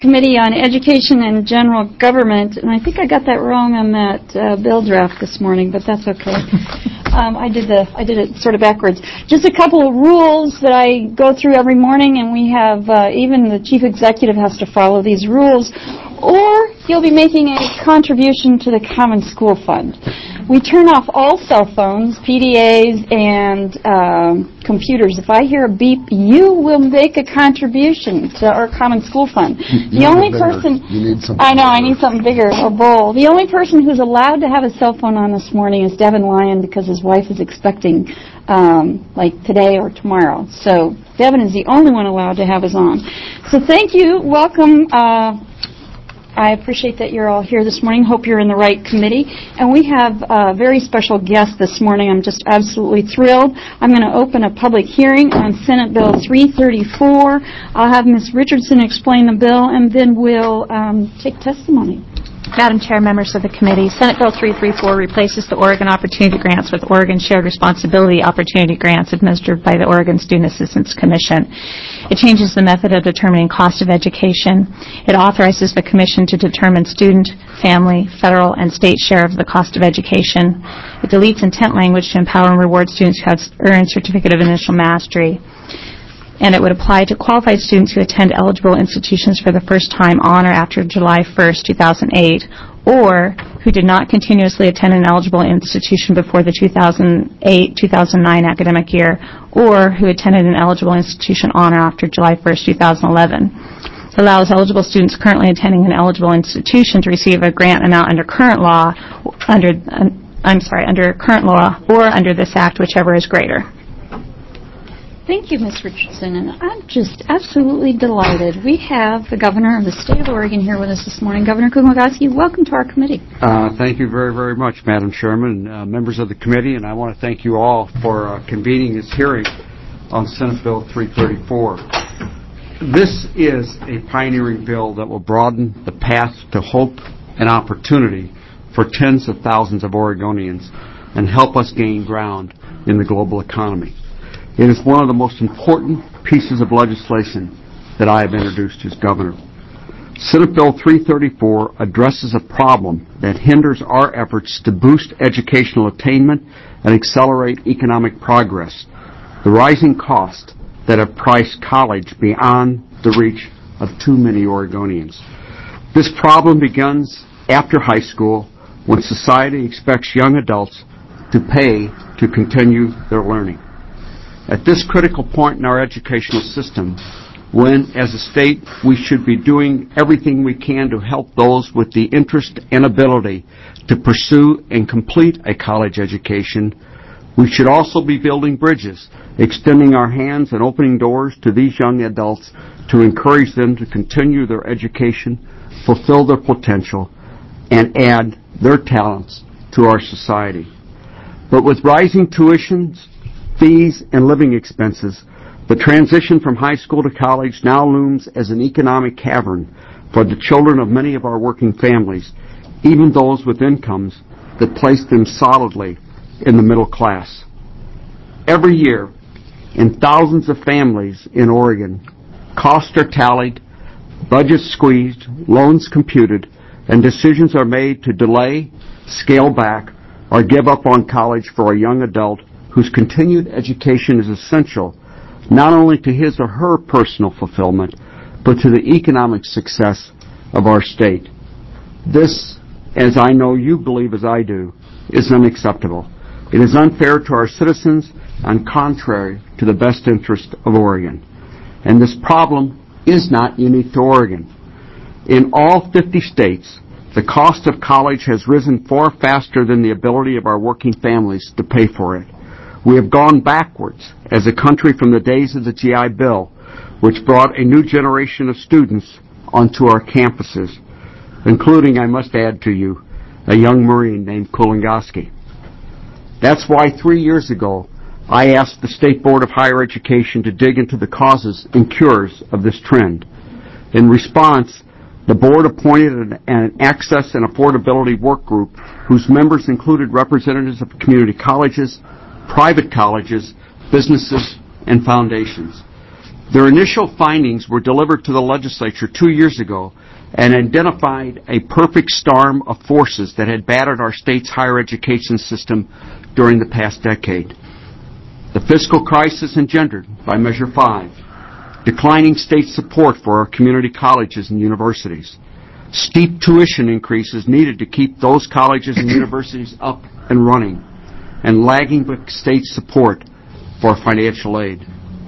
Committee on Education and General Government, and I think I got that wrong on that bill draft this morning, but that's okay. I did it sort of backwards. Just a couple of rules that I go through every morning, and we have even the chief executive has to follow these rules, or you'll be making a contribution to the Common School Fund. We turn off all cell phones, PDAs, and computers. If I hear a beep, you will make a contribution to our Common School Fund. The only person, I know, I need something bigger, a bowl. The only person who's allowed to have a cell phone on this morning is Devin Lyon because his wife is expecting like today or tomorrow. So Devin is the only one allowed to have his on. So thank you. Welcome. I appreciate that you're all here this morning. Hope you're in the right committee. And we have a very special guest this morning. I'm just absolutely thrilled. I'm going to open a public hearing on Senate Bill 334. I'll have Ms. Richardson explain the bill, and then we'll take testimony. Madam Chair, members of the committee, Senate Bill 334 replaces the Oregon Opportunity Grants with Oregon Shared Responsibility Opportunity Grants administered by the Oregon Student Assistance Commission. It changes the method of determining cost of education. It authorizes the Commission to determine student, family, federal, and state share of the cost of education. It deletes intent language to empower and reward students who have earned Certificate of Initial Mastery. And it would apply to qualified students who attend eligible institutions for the first time on or after July 1st, 2008, or who did not continuously attend an eligible institution before the 2008-2009 academic year, or who attended an eligible institution on or after July 1st, 2011. It allows eligible students currently attending an eligible institution to receive a grant amount under current law, under current law, or under this act, whichever is greater. Thank you, Ms. Richardson, and I'm just absolutely delighted. We have the governor of the state of Oregon here with us this morning. Governor Kuglogowski, welcome to our committee. Thank you very, very much, Madam Chairman, members of the committee, and I want to thank you all for convening this hearing on Senate Bill 334. This is a pioneering bill that will broaden the path to hope and opportunity for tens of thousands of Oregonians and help us gain ground in the global economy. It is one of the most important pieces of legislation that I have introduced as governor. Senate Bill 334 addresses a problem that hinders our efforts to boost educational attainment and accelerate economic progress, the rising costs that have priced college beyond the reach of too many Oregonians. This problem begins after high school, when society expects young adults to pay to continue their learning. At this critical point in our educational system, when, as a state, we should be doing everything we can to help those with the interest and ability to pursue and complete a college education, we should also be building bridges, extending our hands and opening doors to these young adults to encourage them to continue their education, fulfill their potential, and add their talents to our society. But with rising tuitions, fees, and living expenses, the transition from high school to college now looms as an economic cavern for the children of many of our working families, even those with incomes that place them solidly in the middle class. Every year, in thousands of families in Oregon, costs are tallied, budgets squeezed, loans computed, and decisions are made to delay, scale back, or give up on college for a young adult whose continued education is essential not only to his or her personal fulfillment, but to the economic success of our state. This, as I know you believe as I do, is unacceptable. It is unfair to our citizens and contrary to the best interest of Oregon. And this problem is not unique to Oregon. In all 50 states, the cost of college has risen far faster than the ability of our working families to pay for it. We have gone backwards as a country from the days of the GI Bill, which brought a new generation of students onto our campuses, including, I must add to you, a young Marine named Kuglogowski. That's why 3 years ago, I asked the State Board of Higher Education to dig into the causes and cures of this trend. In response, the board appointed an access and affordability work group whose members included representatives of community colleges, private colleges, businesses, and foundations. Their initial findings were delivered to the legislature 2 years ago and identified a perfect storm of forces that had battered our state's higher education system during the past decade. The fiscal crisis engendered by Measure 5, declining state support for our community colleges and universities, steep tuition increases needed to keep those colleges and universities up and running, and lagging state support for financial aid.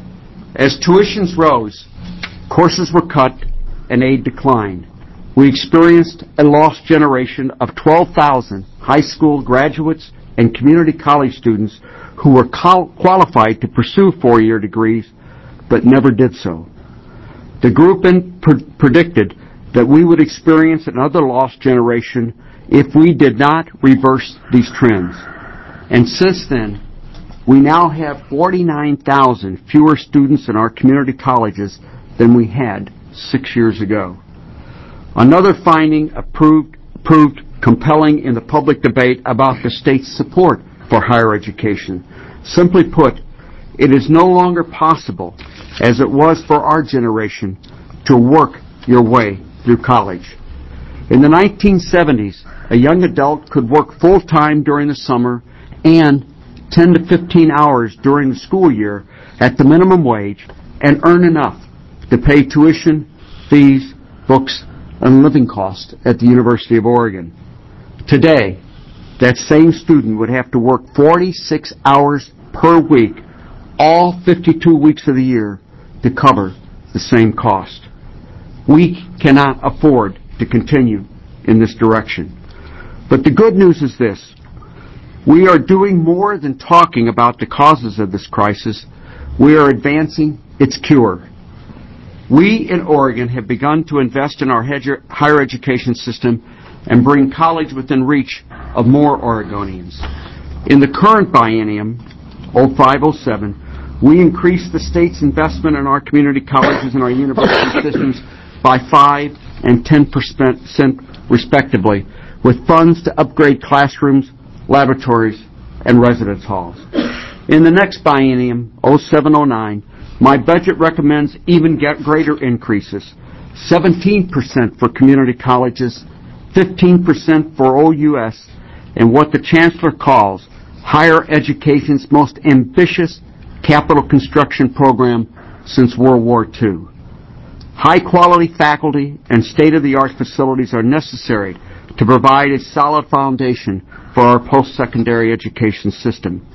As tuitions rose, courses were cut and aid declined. We experienced a lost generation of 12,000 high school graduates and community college students who were qualified to pursue four-year degrees but never did so. The group predicted that we would experience another lost generation if we did not reverse these trends. And since then, we now have 49,000 fewer students in our community colleges than we had 6 years ago. Another finding proved compelling in the public debate about the state's support for higher education. Simply put, it is no longer possible, as it was for our generation, to work your way through college. In the 1970s, a young adult could work full-time during the summer and 10 to 15 hours during the school year at the minimum wage and earn enough to pay tuition, fees, books, and living costs at the University of Oregon. Today, that same student would have to work 46 hours per week, all 52 weeks of the year, to cover the same cost. We cannot afford to continue in this direction. But the good news is this. We are doing more than talking about the causes of this crisis. We are advancing its cure. We in Oregon have begun to invest in our higher education system and bring college within reach of more Oregonians. In the current biennium, 05-07, we increased the state's investment in our community colleges and our university systems by 5 and 10% respectively, with funds to upgrade classrooms, laboratories, and residence halls. In the next biennium, 07-09, my budget recommends even greater increases, 17% for community colleges, 15% for OUS, and what the Chancellor calls higher education's most ambitious capital construction program since World War II. High-quality faculty and state-of-the-art facilities are necessary to provide a solid foundation for our post-secondary education system.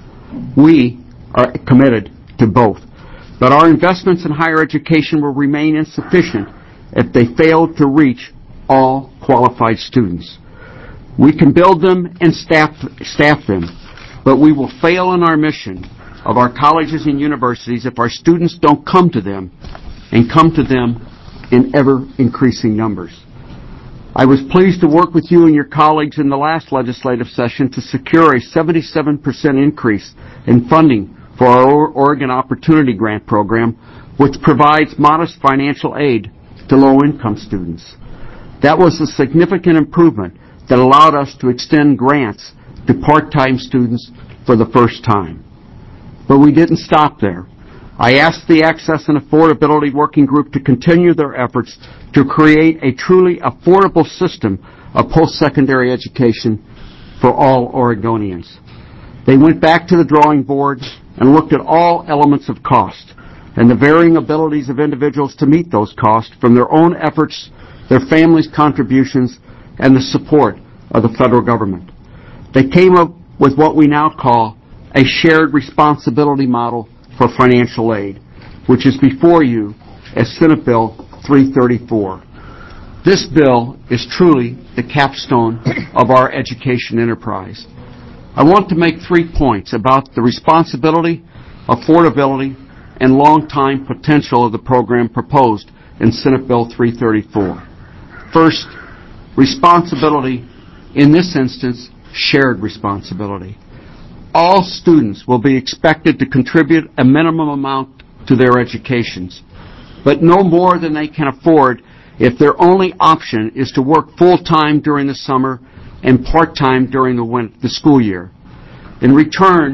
We are committed to both, but our investments in higher education will remain insufficient if they fail to reach all qualified students. We can build them and staff them, but we will fail in our mission of our colleges and universities if our students don't come to them and come to them in ever-increasing numbers. I was pleased to work with you and your colleagues in the last legislative session to secure a 77% increase in funding for our Oregon Opportunity Grant Program, which provides modest financial aid to low-income students. That was a significant improvement that allowed us to extend grants to part-time students for the first time. But we didn't stop there. I asked the Access and Affordability Working Group to continue their efforts to create a truly affordable system of post-secondary education for all Oregonians. They went back to the drawing board and looked at all elements of cost and the varying abilities of individuals to meet those costs from their own efforts, their families' contributions, and the support of the federal government. They came up with what we now call a shared responsibility model for financial aid, which is before you as Senate Bill 334. This bill is truly the capstone of our education enterprise. I want to make 3 points about the responsibility, affordability, and long-time potential of the program proposed in Senate Bill 334. First, responsibility, in this instance, shared responsibility. All students will be expected to contribute a minimum amount to their educations, but no more than they can afford if their only option is to work full-time during the summer and part-time during the school year. In return,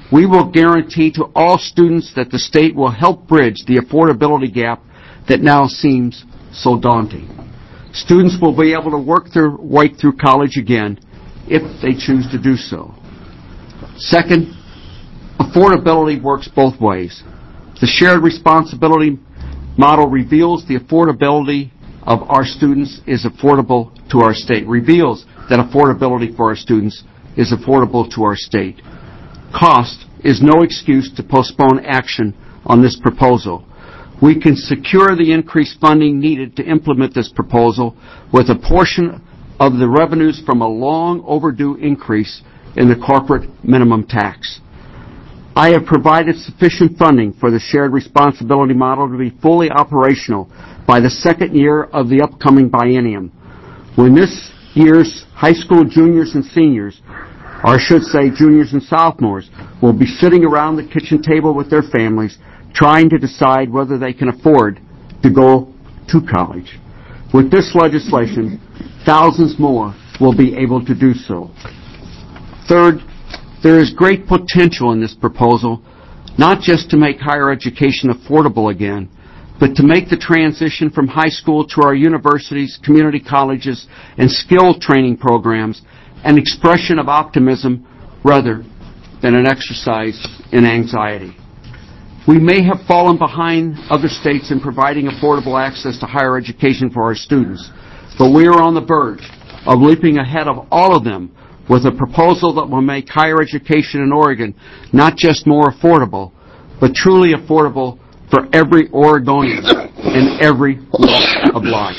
we will guarantee to all students that the state will help bridge the affordability gap that now seems so daunting. Students will be able to work their way through college again if they choose to do so. Second, affordability works both ways. The shared responsibility model reveals the affordability of our students is affordable to our state, reveals that affordability for our students is affordable to our state. Cost is no excuse to postpone action on this proposal. We can secure the increased funding needed to implement this proposal with a portion of the revenues from a long overdue increase in the corporate minimum tax. I have provided sufficient funding for the shared responsibility model to be fully operational by the second year of the upcoming biennium. When this year's high school juniors and seniors, or I should say juniors and sophomores, will be sitting around the kitchen table with their families trying to decide whether they can afford to go to college. With this legislation, thousands more will be able to do so. Third, there is great potential in this proposal, not just to make higher education affordable again, but to make the transition from high school to our universities, community colleges, and skill training programs an expression of optimism rather than an exercise in anxiety. We may have fallen behind other states in providing affordable access to higher education for our students, but we are on the verge of leaping ahead of all of them with a proposal that will make higher education in Oregon not just more affordable, but truly affordable for every Oregonian in every walk of life.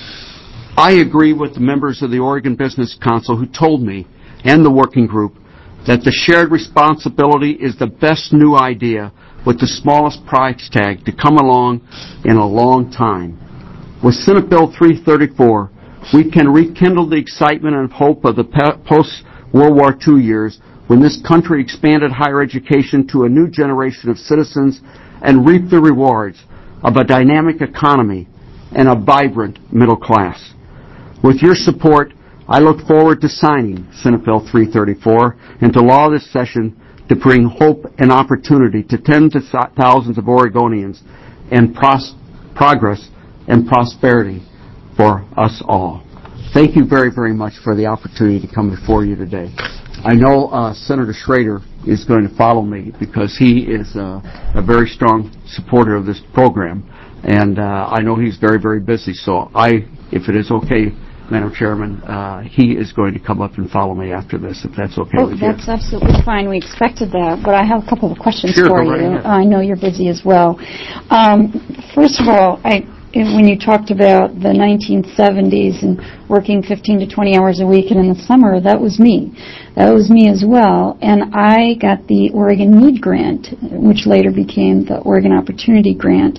I agree with the members of the Oregon Business Council who told me, and the working group, that the shared responsibility is the best new idea with the smallest price tag to come along in a long time. With Senate Bill 334, we can rekindle the excitement and hope of the post-World War II years when this country expanded higher education to a new generation of citizens and reap the rewards of a dynamic economy and a vibrant middle class. With your support, I look forward to signing Senate Bill 334 into law this session to bring hope and opportunity to tens of thousands of Oregonians and progress and prosperity for us all. Thank you very, very much for the opportunity to come before you today. I know Senator Schrader is going to follow me because he is a very strong supporter of this program, and I know he's very, very busy. So if it is okay, Madam Chairman, he is going to come up and follow me after this, if that's okay with you. That's absolutely fine. We expected that, but I have a couple of questions for you. Right. I know you're busy as well. First of all, when you talked about the 1970s and working 15 to 20 hours a week and in the summer, that was me. That was me as well. And I got the Oregon Need Grant, which later became the Oregon Opportunity Grant.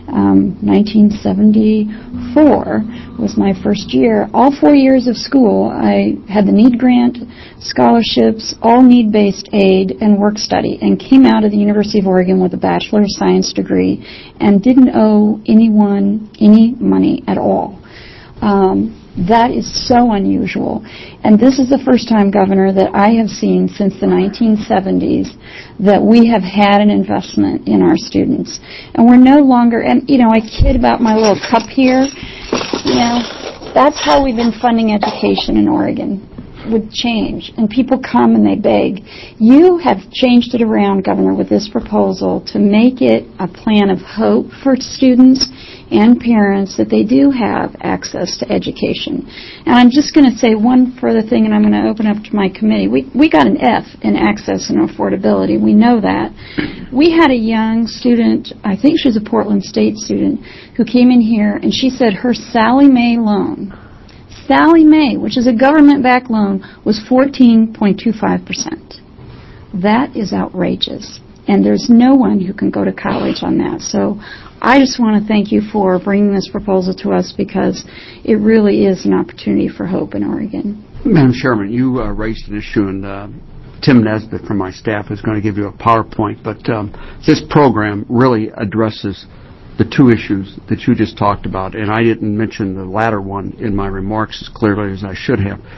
1974 was my first year. All 4 years of school, I had the Need Grant, scholarships, all need-based aid, and work study, and came out of the University of Oregon with a Bachelor of Science degree and didn't owe anyone any money at all. That is so unusual. And this is the first time, Governor, that I have seen since the 1970s that we have had an investment in our students. And we're no longer, and I kid about my little cup here. That's how we've been funding education in Oregon. Would change, and people come and they beg. You have changed it around, Governor, with this proposal to make it a plan of hope for students and parents that they do have access to education. And I'm just going to say one further thing, and I'm going to open up to my committee. We got an F in access and affordability. We know that. We had a young student, I think she was a Portland State student, who came in here, and she said her Sallie Mae loan, Sallie Mae, which is a government-backed loan, was 14.25%. That is outrageous, and there's no one who can go to college on that. So I just want to thank you for bringing this proposal to us because it really is an opportunity for hope in Oregon. Madam Chairman, you raised an issue, and Tim Nesbitt from my staff is going to give you a PowerPoint, but this program really addresses the two issues that you just talked about, and I didn't mention the latter one in my remarks as clearly as I should have.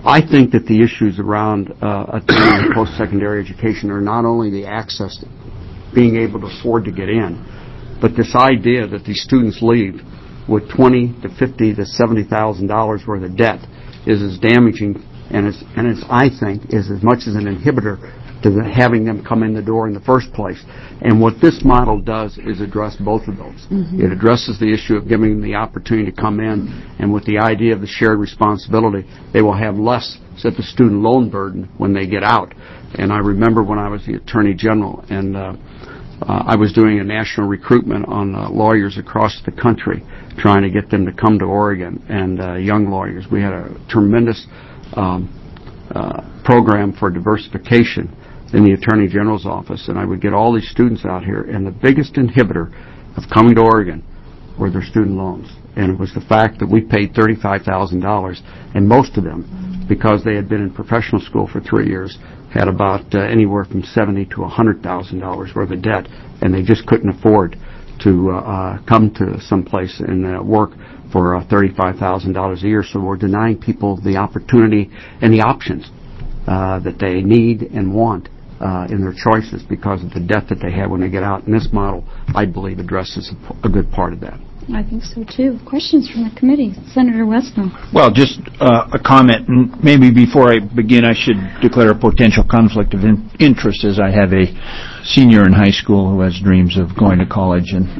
I think that the issues around attaining post-secondary education are not only the access to being able to afford to get in, but this idea that these students leave with $20,000 to $50,000 to $70,000 worth of debt is as damaging and I think is as much as an inhibitor to having them come in the door in the first place. And what this model does is address both of those. It addresses the issue of giving them the opportunity to come in, and with the idea of the shared responsibility, they will have less of the student loan burden when they get out. And I remember when I was the Attorney General, and I was doing a national recruitment on lawyers across the country, trying to get them to come to Oregon, and young lawyers. We had a tremendous program for diversification in the Attorney General's office, and I would get all these students out here, and the biggest inhibitor of coming to Oregon were their student loans. And it was the fact that we paid $35,000, and most of them, because they had been in professional school for 3 years, had about anywhere from $70,000 to $100,000 worth of debt, and they just couldn't afford to come to some place and work for $35,000 a year. So we're denying people the opportunity and the options that they need and want in their choices because of the debt that they have when they get out. And this model, I believe, addresses a good part of that. I think so, too. Questions from the committee? Senator Westmo. Well, just a comment, and maybe before I begin, I should declare a potential conflict of interest, as I have a senior in high school who has dreams of going to college and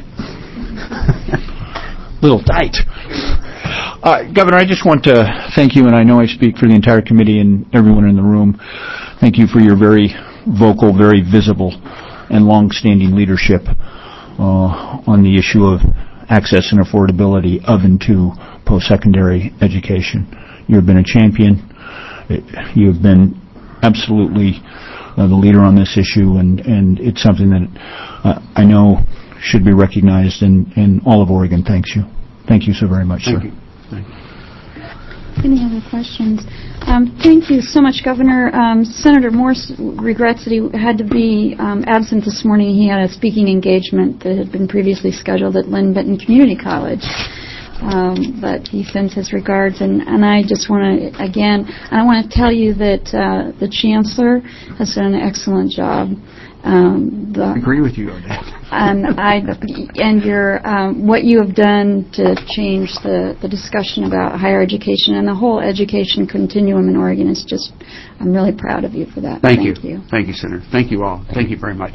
little tight. Governor, I just want to thank you, and I know I speak for the entire committee and everyone in the room. Thank you for your very vocal, very visible, and long-standing leadership on the issue of access and affordability of and to post-secondary education. You have been a champion. You have been absolutely the leader on this issue, and it's something that I know should be recognized, and all of Oregon thanks you. Thank you so very much, sir. Thank you. Any other questions? Thank you so much, Governor. Senator Morse regrets that he had to be absent this morning. He had a speaking engagement that had been previously scheduled at Lynn Benton Community College. But he sends his regards, and I just want to, again, I want to tell you that the Chancellor has done an excellent job. I agree with you on that. And your what you have done to change the discussion about higher education and the whole education continuum in Oregon is just, I'm really proud of you for that. Thank you. Thank you, Senator. Thank you all. Thank you very much.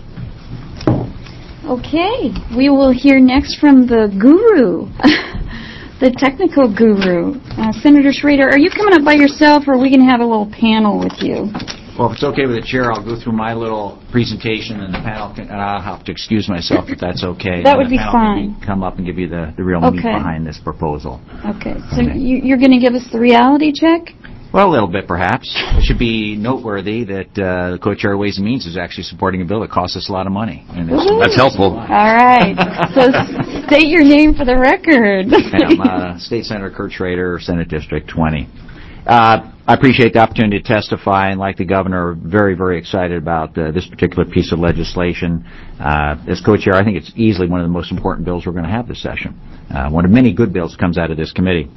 Okay, we will hear next from the guru, the technical guru. Senator Schrader, are you coming up by yourself, or are we going to have a little panel with you? Well, if it's okay with the chair, I'll go through my little presentation, and the panel and I'll have to excuse myself if that's okay. That would be fine. Come up and give you the real meat behind this proposal. Okay. So you're going to give us the reality check? Well, a little bit, perhaps. It should be noteworthy that the co-chair of Ways and Means is actually supporting a bill that costs us a lot of money. And that's helpful. All right. So state your name for the record. I'm State Senator Kurt Schrader, Senate District 20. I appreciate the opportunity to testify, and like the governor, very, very excited about this particular piece of legislation. As co-chair, I think it's easily one of the most important bills we're going to have this session. One of many good bills comes out of this committee.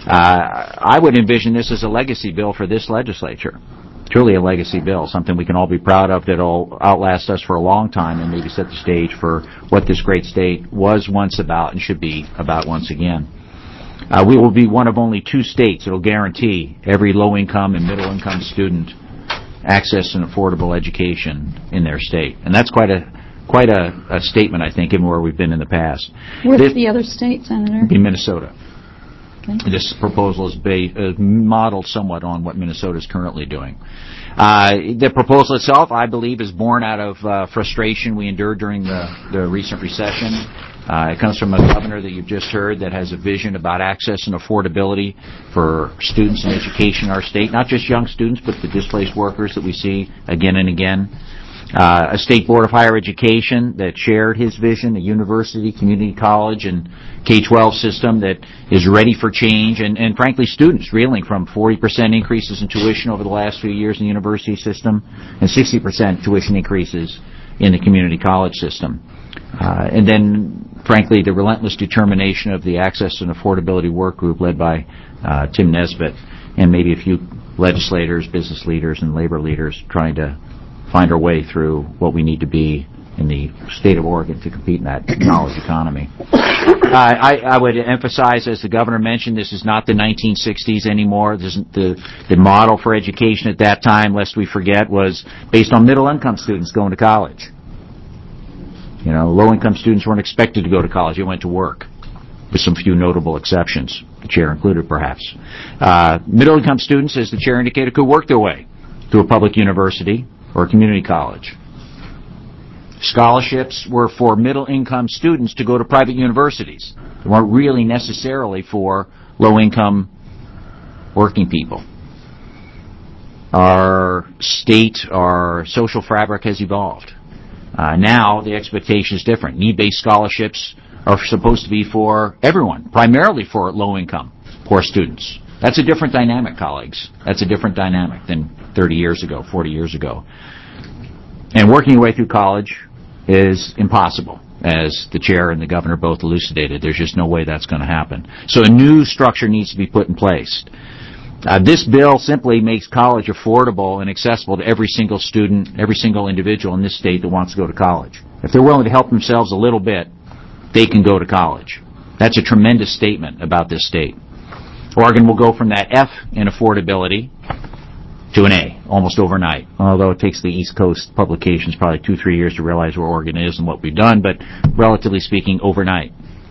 I would envision this as a legacy bill for this legislature. Truly a legacy bill, something we can all be proud of that'll outlast us for a long time and maybe set the stage for what this great state was once about and should be about once again. We will be one of only 2 states that will guarantee every low-income and middle-income student access to an affordable education in their state. And that's quite a statement, I think, given where we've been in the past. Where's the other state, Senator? In Minnesota. Okay. This proposal is modeled somewhat on what Minnesota is currently doing. The proposal itself, I believe, is born out of frustration we endured during the recent recession. It comes from a governor that you've just heard that has a vision about access and affordability for students and education in our state, not just young students, but the displaced workers that we see again and again. A state board of higher education that shared his vision, a university, community college, and K-12 system that is ready for change, and frankly, students reeling from 40% increases in tuition over the last few years in the university system and 60% tuition increases in the community college system. And then, frankly, the relentless determination of the Access and Affordability Work Group led by Tim Nesbitt and maybe a few legislators, business leaders, and labor leaders trying to find our way through what we need to be in the state of Oregon to compete in that knowledge economy. I would emphasize, as the governor mentioned, this is not the 1960s anymore. This isn't the model for education at that time, lest we forget, was based on middle-income students going to college. You know, low-income students weren't expected to go to college. They went to work, with some few notable exceptions, the chair included perhaps. Middle-income students, as the chair indicated, could work their way to a public university or a community college. Scholarships were for middle-income students to go to private universities. They weren't really necessarily for low-income working people. Our state, our social fabric has evolved. Now the expectation is different. Need-based scholarships are supposed to be for everyone, primarily for low-income, poor students. That's a different dynamic, colleagues. That's a different dynamic than 30 years ago, 40 years ago. And working your way through college is impossible, as the chair and the governor both elucidated. There's just no way that's going to happen. So a new structure needs to be put in place. This bill simply makes college affordable and accessible to every single student, every single individual in this state that wants to go to college. If they're willing to help themselves a little bit, they can go to college. That's a tremendous statement about this state. Oregon will go from that F in affordability to an A, almost overnight, although it takes the East Coast publications probably 2-3 years to realize where Oregon is and what we've done, but relatively speaking, overnight.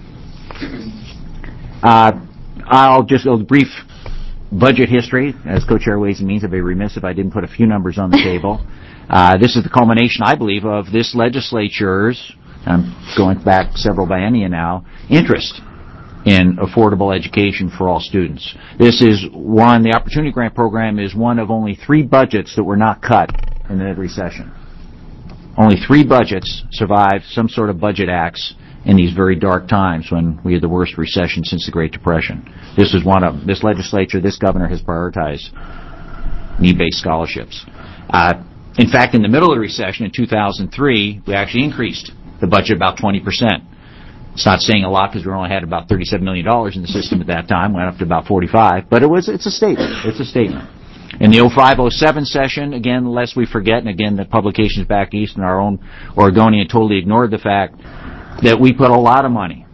I'll just a brief budget history. As co-chair Ways and Means, I'd be remiss if I didn't put a few numbers on the table. This is the culmination, I believe, of this legislature's, I'm going back several biennia now, interest in affordable education for all students. This is one, the Opportunity Grant Program is one of only 3 budgets that were not cut in the recession. Only 3 budgets survived some sort of budget acts in these very dark times when we had the worst recession since the Great Depression. This is one of them. This legislature, this governor has prioritized need-based scholarships. In fact, in the middle of the recession in 2003, we actually increased the budget about 20%. It's not saying a lot because we only had about $37 million in the system at that time, went up to about 45, but it's a statement. It's a statement. In the 05-07 session, again, lest we forget, and again, the publications back east and our own Oregonian totally ignored the fact that we put a lot of money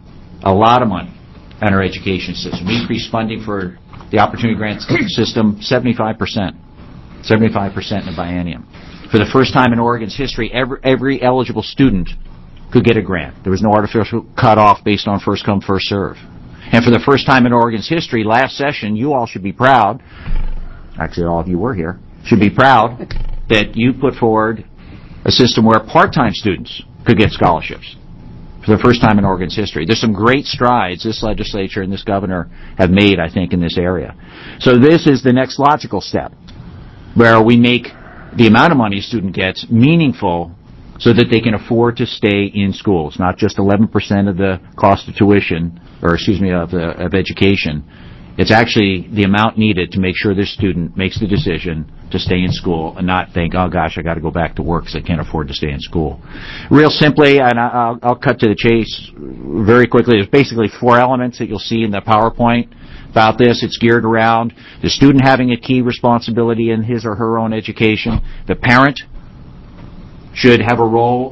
on our education system. We increased funding for the Opportunity Grant system 75% in the biennium. For the first time in Oregon's history, every eligible student could get a grant. There was no artificial cutoff based on first come, first serve. And for the first time in Oregon's history, last session, you all should be proud, actually all of you were here, should be proud that you put forward a system where part-time students could get scholarships for the first time in Oregon's history. There's some great strides this legislature and this governor have made, I think, in this area. So this is the next logical step, where we make the amount of money a student gets meaningful so that they can afford to stay in school. It's not just 11% of the cost of tuition, of education. It's actually the amount needed to make sure this student makes the decision to stay in school and not think, oh gosh, I got to go back to work because I can't afford to stay in school. Real simply, and I'll cut to the chase very quickly, there's basically 4 elements that you'll see in the PowerPoint about this. It's geared around the student having a key responsibility in his or her own education. The parent should have a role.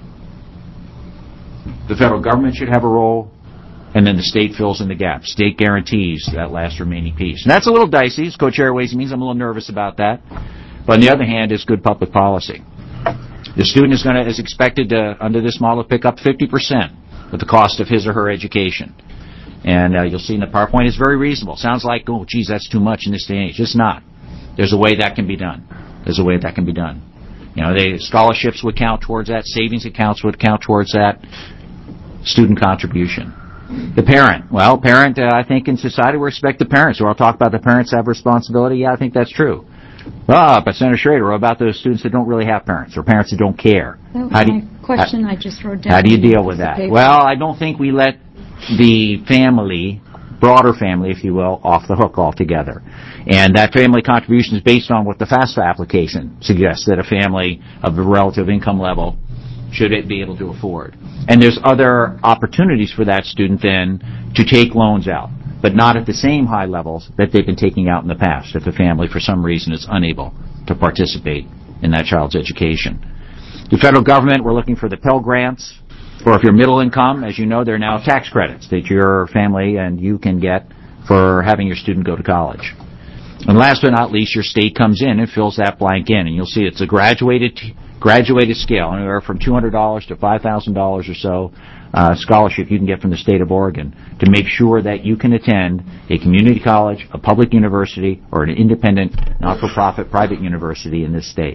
The federal government should have a role. And then the state fills in the gap. State guarantees that last remaining piece. And that's a little dicey. As co-chair Ways and Means, I'm a little nervous about that. But on the other hand, it's good public policy. The student is expected to, under this model, pick up 50% of the cost of his or her education. And you'll see in the PowerPoint, it's very reasonable. Sounds like, oh, geez, that's too much in this day and age. It's not. There's a way that can be done. You know, the scholarships would count towards that. Savings accounts would count towards that. Student contribution. The parent. Well, I think in society we expect the parents. So I'll talk about the parents have responsibility. Yeah, I think that's true. But Senator Schrader, what about those students that don't really have parents or parents that don't care? That was my question I just wrote down. How do you deal with that? Well, I don't think we let the family, broader family, if you will, off the hook altogether. And that family contribution is based on what the FAFSA application suggests, that a family of a relative income level should it be able to afford. And there's other opportunities for that student then to take loans out. but not at the same high levels that they've been taking out in the past if the family, for some reason, is unable to participate in that child's education. The federal government, we're looking for the Pell Grants, or if you're middle income, as you know, there are now tax credits that your family and you can get for having your student go to college. And last but not least, your state comes in and fills that blank in, and you'll see it's a graduated scale, anywhere from $200 to $5,000 or so scholarship you can get from the state of Oregon to make sure that you can attend a community college, a public university, or an independent, not-for-profit private university in this state.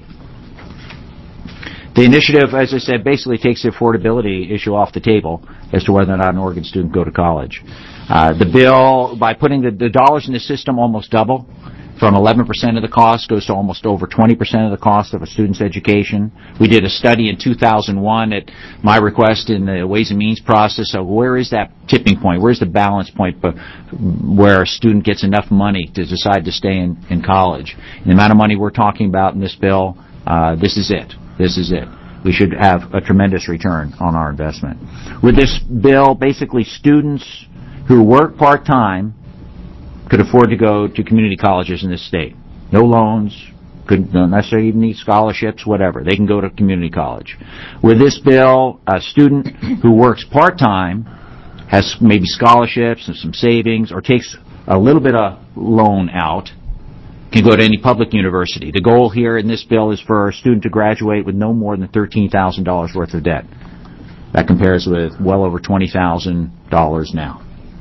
The initiative, as I said, basically takes the affordability issue off the table as to whether or not an Oregon student go to college. The bill, by putting the dollars in the system, almost double. From 11% of the cost goes to almost over 20% of the cost of a student's education. We did a study in 2001 at my request in the Ways and Means process of where is that tipping point, where's the balance point where a student gets enough money to decide to stay in college. And the amount of money we're talking about in this bill, this is it. This is it. We should have a tremendous return on our investment. With this bill, basically students who work part-time could afford to go to community colleges in this state. No loans, don't necessarily even need scholarships, whatever. They can go to community college. With this bill, a student who works part-time has maybe scholarships and some savings or takes a little bit of loan out, can go to any public university. The goal here in this bill is for a student to graduate with no more than $13,000 worth of debt. That compares with well over $20,000 now.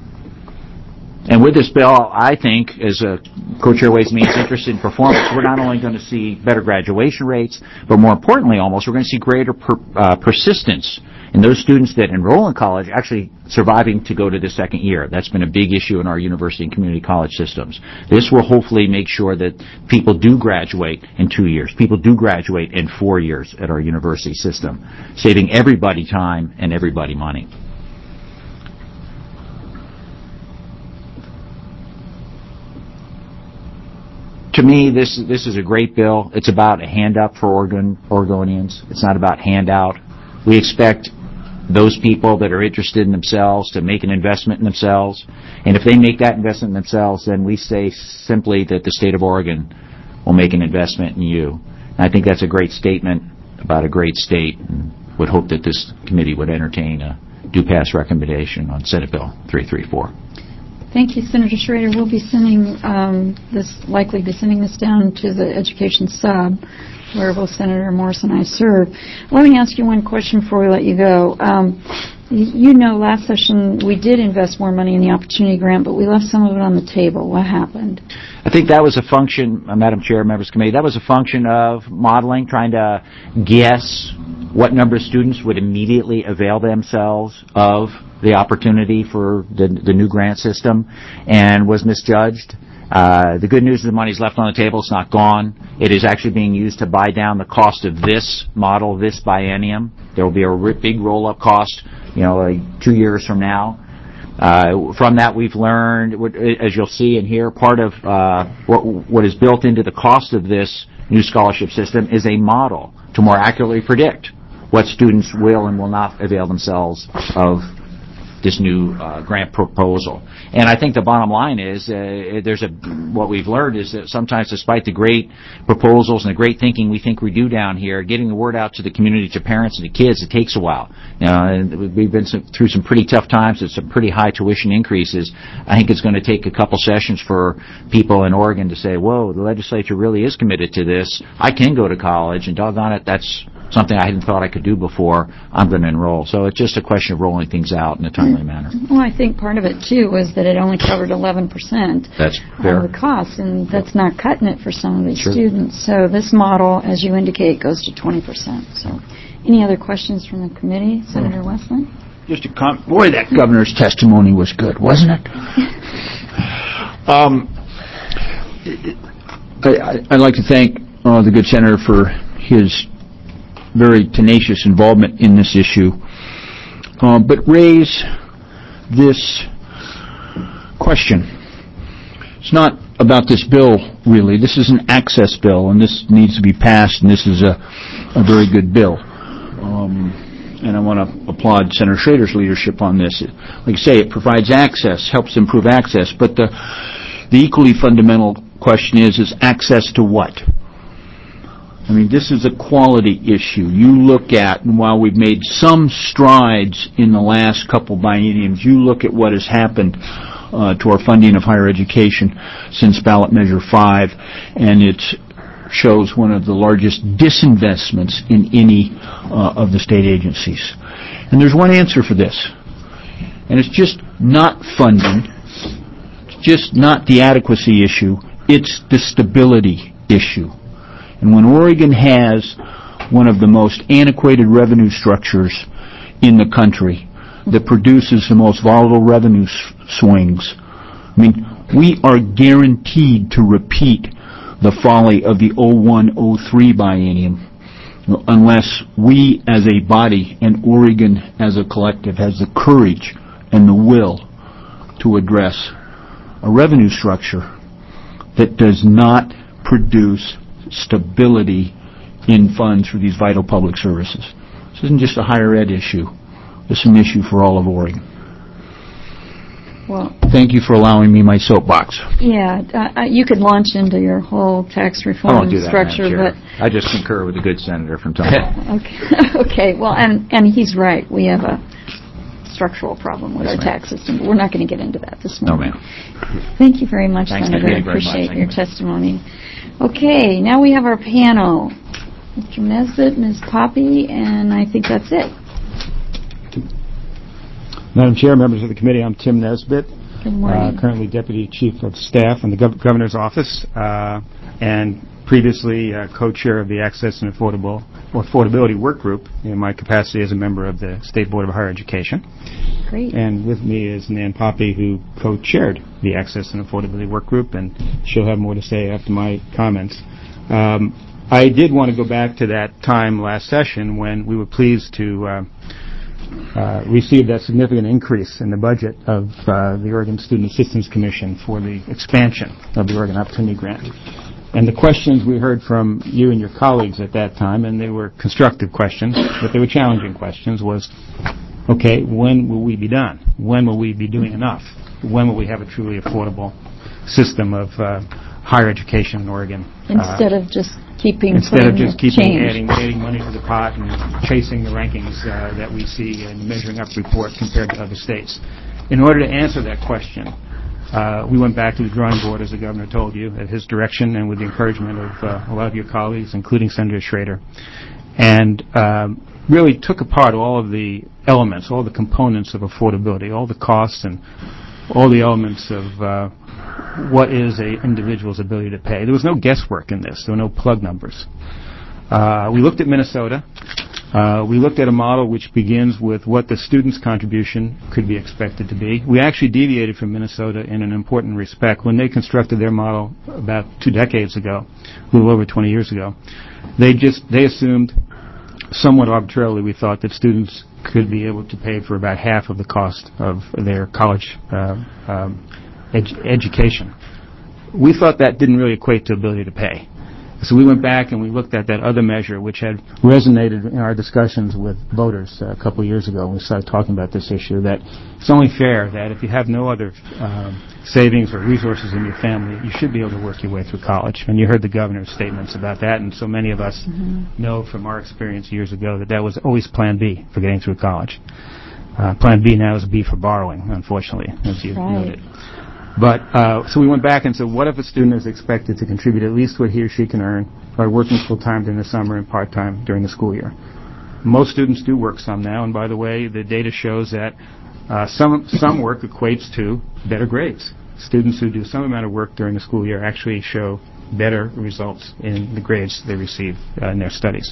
And with this bill, I think, as a Co-Chair Ways and Means interested in performance, we're not only going to see better graduation rates, but more importantly almost, we're going to see greater persistence in those students that enroll in college actually surviving to go to the second year. That's been a big issue in our university and community college systems. This will hopefully make sure that people do graduate in 2 years. People do graduate in 4 years at our university system, saving everybody time and everybody money. To me, this is a great bill. It's about a hand-up for Oregonians. It's not about handout. We expect those people that are interested in themselves to make an investment in themselves. And if they make that investment in themselves, then we say simply that the state of Oregon will make an investment in you. And I think that's a great statement about a great state, and would hope that this committee would entertain a do-pass recommendation on Senate Bill 334. Thank you, Senator Schrader. We'll be sending likely be sending this down to the Education Sub, where both Senator Morse and I serve. Let me ask you one question before we let you go. You know, last session we did invest more money in the Opportunity Grant, but we left some of it on the table. What happened? I think that was a function, Madam Chair, members of the committee, that was a function of modeling, trying to guess what number of students would immediately avail themselves of the opportunity for the new grant system, and was misjudged. The good news is the money's left on the table. It's not gone. It is actually being used to buy down the cost of this model, this biennium. There will be a big roll-up cost, 2 years from now. From that, we've learned, as you'll see and hear, part of what is built into the cost of this new scholarship system is a model to more accurately predict what students will and will not avail themselves of this new grant proposal. And I think the bottom line is what we've learned is that sometimes, despite the great proposals and the great thinking we think we do down here, getting the word out to the community, to parents and to kids, it takes a while. And we've been through some pretty tough times with some pretty high tuition increases. I think it's going to take a couple sessions for people in Oregon to say, whoa, the legislature really is committed to this. I can go to college, and doggone it, that's something I hadn't thought I could do before. I'm going to enroll. So it's just a question of rolling things out in a timely manner. Well, I think part of it, too, was that it only covered 11% that's fair. of the cost, and that's not cutting it for some of these Sure. students. So this model, as you indicate, goes to 20%. So any other questions from the committee? Senator Westland? Just a comment. Boy, that governor's testimony was good, wasn't it? I'd like to thank the good senator for his very tenacious involvement in this issue, but raise this question. It's not about this bill, really. This is an access bill, and this needs to be passed, and this is a very good bill. and I want to applaud Senator Schrader's leadership on this. Like I say, it provides access, helps improve access, but the equally fundamental question is access to what? I mean, this is a quality issue. You look at, and while we've made some strides in the last couple bienniums, you look at what has happened to our funding of higher education since ballot measure 5, and it shows one of the largest disinvestments in any of the state agencies. And there's one answer for this, and it's just not funding. It's just not the adequacy issue. It's the stability issue. And when Oregon has one of the most antiquated revenue structures in the country that produces the most volatile revenue swings, I mean, we are guaranteed to repeat the folly of the 01-03 biennium unless we as a body and Oregon as a collective has the courage and the will to address a revenue structure that does not produce stability in funds for these vital public services. This isn't just a higher ed issue. This is an issue for all of Oregon. Well, thank you for allowing me my soapbox. yeah, you could launch into your whole tax reform I won't do that, structure, Madam but Chair. I just concur with the good senator from Tumble. okay. Well, and he's right. We have a structural problem with our tax system, but we're not going to get into that this morning. No, ma'am. Thank you very much, Thanks, Senator. thank you very much. Appreciate Thank your you. testimony. Okay, now we have our panel. Mr. Nesbitt, Ms. Poppy, and I think that's it. Madam Chair, members of the committee, I'm Tim Nesbitt, Good morning. currently Deputy Chief of Staff in the Governor's Office, and previously co-chair of the Access and Affordability Work Group in my capacity as a member of the State Board of Higher Education. Great. And with me is Nan Poppy, who co-chaired the Access and Affordability Work Group, and she'll have more to say after my comments. I did want to go back to that time last session when we were pleased to receive that significant increase in the budget of the Oregon Student Assistance Commission for the expansion of the Oregon Opportunity Grant. And the questions we heard from you and your colleagues at that time, and they were constructive questions, but they were challenging questions, was, okay, when will we be done? When will we be doing enough? When will we have a truly affordable system of higher education in Oregon? Instead of just keeping adding money to the pot and chasing the rankings that we see in the measuring up report compared to other states. In order to answer that question, we went back to the drawing board, as the governor told you, at his direction and with the encouragement of a lot of your colleagues, including Senator Schrader, and really took apart all of the elements, all the components of affordability, all the costs and all the elements of what is an individual's ability to pay. There was no guesswork in this. There were no plug numbers. We looked at Minnesota. We looked at a model which begins with what the student's contribution could be expected to be. We actually deviated from Minnesota in an important respect. When they constructed their model about 2 decades ago, a little over 20 years ago, they assumed, somewhat arbitrarily, we thought that students could be able to pay for about half of the cost of their college education. We thought that didn't really equate to ability to pay. So we went back and we looked at that other measure which had resonated in our discussions with voters a couple of years ago when we started talking about this issue, that it's only fair that if you have no other savings or resources in your family, you should be able to work your way through college. And you heard the governor's statements about that, and so many of us know from our experience years ago that was always Plan B for getting through college. Plan B now is B for borrowing, unfortunately, as you noted. But so we went back and said, what if a student is expected to contribute at least what he or she can earn by working full-time during the summer and part-time during the school year? Most students do work some now, and by the way, the data shows that some work equates to better grades. Students who do some amount of work during the school year actually show better results in the grades they receive in their studies.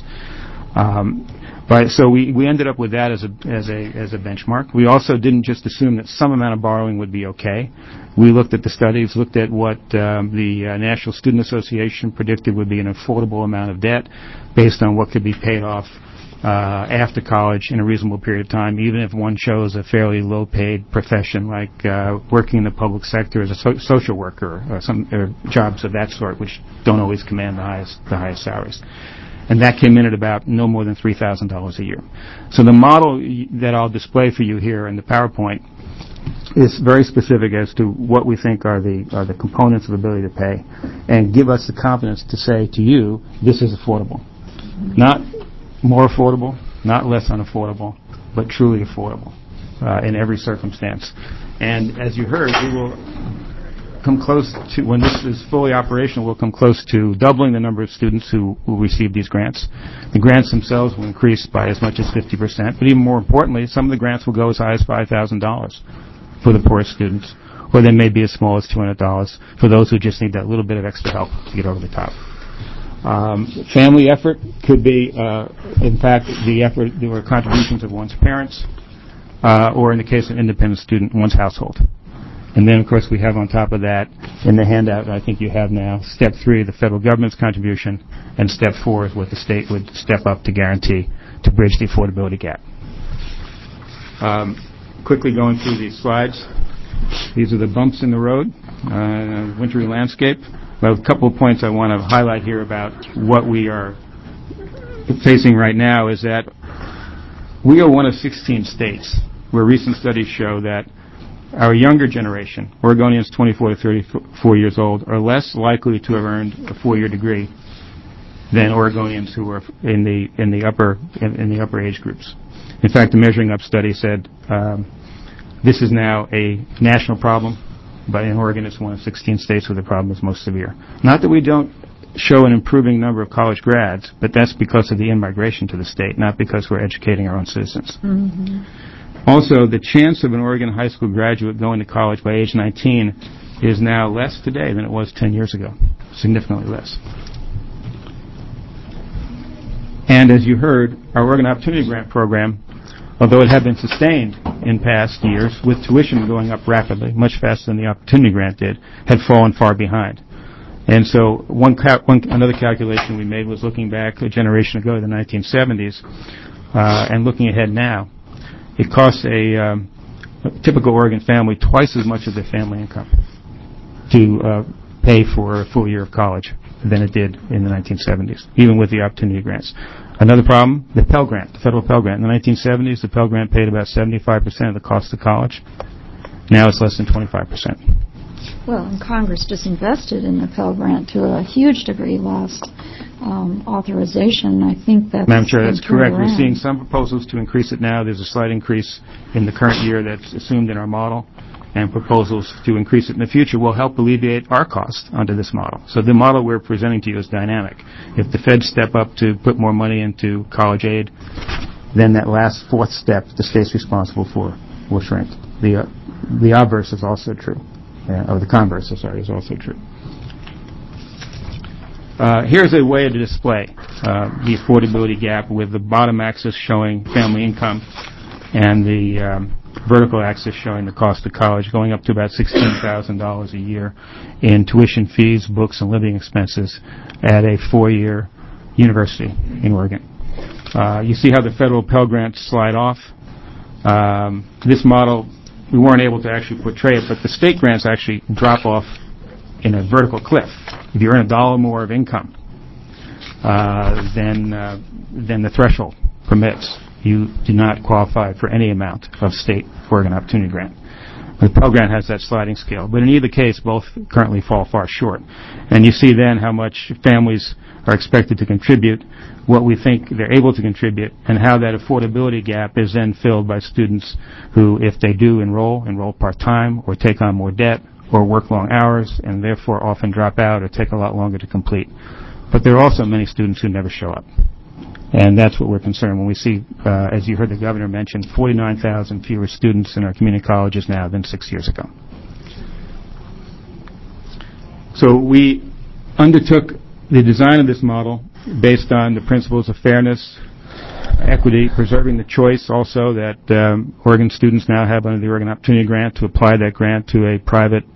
So we ended up with that as a benchmark. We also didn't just assume that some amount of borrowing would be okay. We looked at the studies, looked at what the National Student Association predicted would be an affordable amount of debt based on what could be paid off after college in a reasonable period of time, even if one chose a fairly low-paid profession like working in the public sector as a social worker or jobs of that sort, which don't always command the highest salaries. and that came in at about no more than $3,000 a year. So the model that I'll display for you here in the PowerPoint is very specific as to what we think are the components of ability to pay, and give us the confidence to say to you, this is affordable. Not more affordable, not less unaffordable, but truly affordable in every circumstance. And as you heard, we will come close to, when this is fully operational, we'll come close to doubling the number of students who will receive these grants. The grants themselves will increase by as much as 50%, but even more importantly, some of the grants will go as high as $5,000 for the poorest students, or they may be as small as $200 for those who just need that little bit of extra help to get over the top. Family effort could be, in fact, the effort or contributions of one's parents, or in the case of an independent student, one's household. And then, of course, we have on top of that, in the handout I think you have now, Step 3, the federal government's contribution, and Step 4 is what the state would step up to guarantee to bridge the affordability gap. Quickly going through these slides. These are the bumps in the road, wintry landscape. But a couple of points I want to highlight here about what we are facing right now is that we are one of 16 states where recent studies show that our younger generation, Oregonians 24 to 34 years old, are less likely to have earned a 4-year degree than Oregonians who are in the upper age groups. In fact, the Measuring Up study said this is now a national problem, but in Oregon it's one of 16 states where the problem is most severe. Not that we don't show an improving number of college grads, but that's because of the in-migration to the state, not because we're educating our own citizens. Mm-hmm. Also, the chance of an Oregon high school graduate going to college by age 19 is now less today than it was 10 years ago, significantly less. And as you heard, our Oregon Opportunity Grant Program, although it had been sustained in past years with tuition going up rapidly, much faster than the Opportunity Grant did, had fallen far behind. And so another calculation we made was looking back a generation ago, the 1970s, and looking ahead now. It costs a typical Oregon family twice as much of their family income to pay for a full year of college than it did in the 1970s, even with the Opportunity Grants. Another problem, the Pell Grant, the federal Pell Grant. In the 1970s, the Pell Grant paid about 75% of the cost of college. Now it's less than 25%. Well, and Congress just invested in the Pell Grant to a huge degree last authorization. I think that's... Madam Chair, that's correct. We're seeing some proposals to increase it now. There's a slight increase in the current year that's assumed in our model, and proposals to increase it in the future will help alleviate our cost under this model. So the model we're presenting to you is dynamic. If the feds step up to put more money into college aid, then that last fourth step the state's responsible for will shrink. The obverse is also true. Or the converse, is also true. Here's a way to display the affordability gap with the bottom axis showing family income and the vertical axis showing the cost of college, going up to about $16,000 a year in tuition fees, books, and living expenses at a 4-year university in Oregon. You see how the federal Pell Grants slide off. This model, we weren't able to actually portray it, but the state grants actually drop off in a vertical cliff. If you earn $1 more of income than the threshold permits, you do not qualify for any amount of state Oregon Opportunity Grant. The Pell Grant has that sliding scale, but in either case, both currently fall far short. And you see then how much families are expected to contribute, what we think they're able to contribute, and how that affordability gap is then filled by students who, if they do enroll part-time or take on more debt or work long hours and therefore often drop out or take a lot longer to complete. But there are also many students who never show up. And that's what we're concerned when we see, as you heard the governor mention, 49,000 fewer students in our community colleges now than 6 years ago. So we undertook the design of this model based on the principles of fairness, equity, preserving the choice also that Oregon students now have under the Oregon Opportunity Grant to apply that grant to a private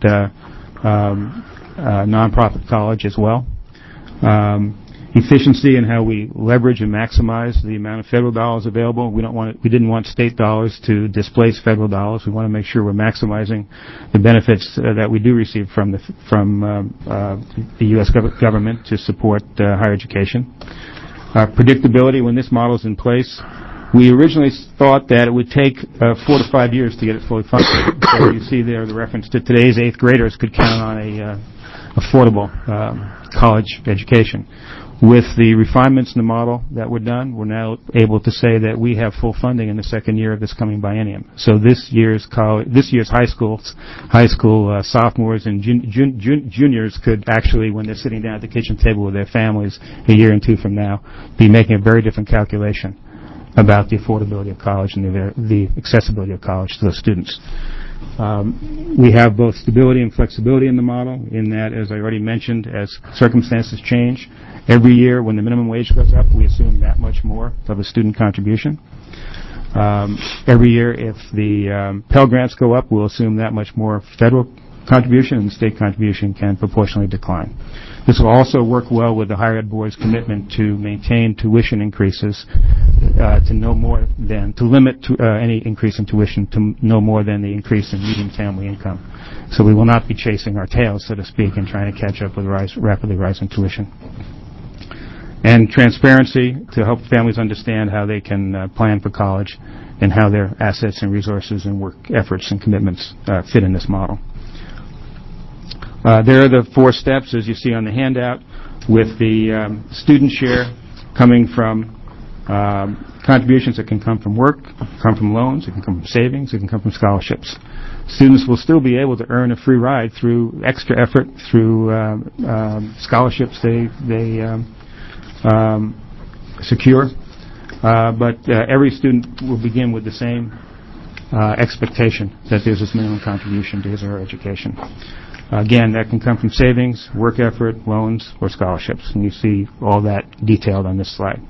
nonprofit college as well. Efficiency in how we leverage and maximize the amount of federal dollars available. We didn't want state dollars to displace federal dollars. We want to make sure we're maximizing the benefits that we do receive from the U.S. government to support higher education. predictability when this model is in place. We originally thought that it would take 4 to 5 years to get it fully functioning. So you see there the reference to today's 8th graders could count on a affordable college education. With the refinements in the model that were done, we're now able to say that we have full funding in the second year of this coming biennium. So this year's high school sophomores and juniors could actually, when they're sitting down at the kitchen table with their families a year and 2 from now, be making a very different calculation about the affordability of college and the accessibility of college to those students. We have both stability and flexibility in the model in that, as I already mentioned, as circumstances change, every year when the minimum wage goes up, we assume that much more of a student contribution. Every year if the Pell Grants go up, we'll assume that much more federal contribution, and the state contribution can proportionally decline. This will also work well with the Higher Ed Board's commitment to maintain tuition increases to limit any increase in tuition to no more than the increase in median family income. So we will not be chasing our tails, so to speak, and trying to catch up with rapidly rising tuition. And transparency to help families understand how they can plan for college and how their assets and resources and work efforts and commitments fit in this model. There are the 4 steps, as you see on the handout, with the student share coming from contributions that can come from work, come from loans, it can come from savings, it can come from scholarships. Students will still be able to earn a free ride through extra effort, through scholarships they secure, but every student will begin with the same expectation that there's this minimum contribution to his or her education. Again, that can come from savings, work effort, loans, or scholarships, and you see all that detailed on this slide.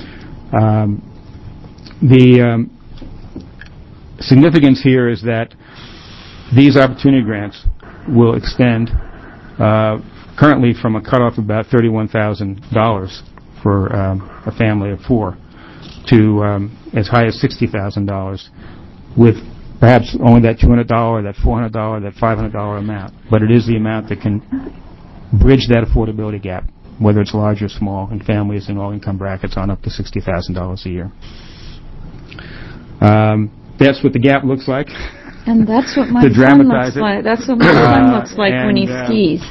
The significance here is that these opportunity grants will extend currently from a cutoff of about $31,000 for a family of 4 to as high as $60,000 with perhaps only that $200, that $400, that $500 amount. But it is the amount that can bridge that affordability gap, whether it's large or small, in families in all income brackets on up to $60,000 a year. That's what the gap looks like. And that's what my son looks like. That's what my son looks like when he skis.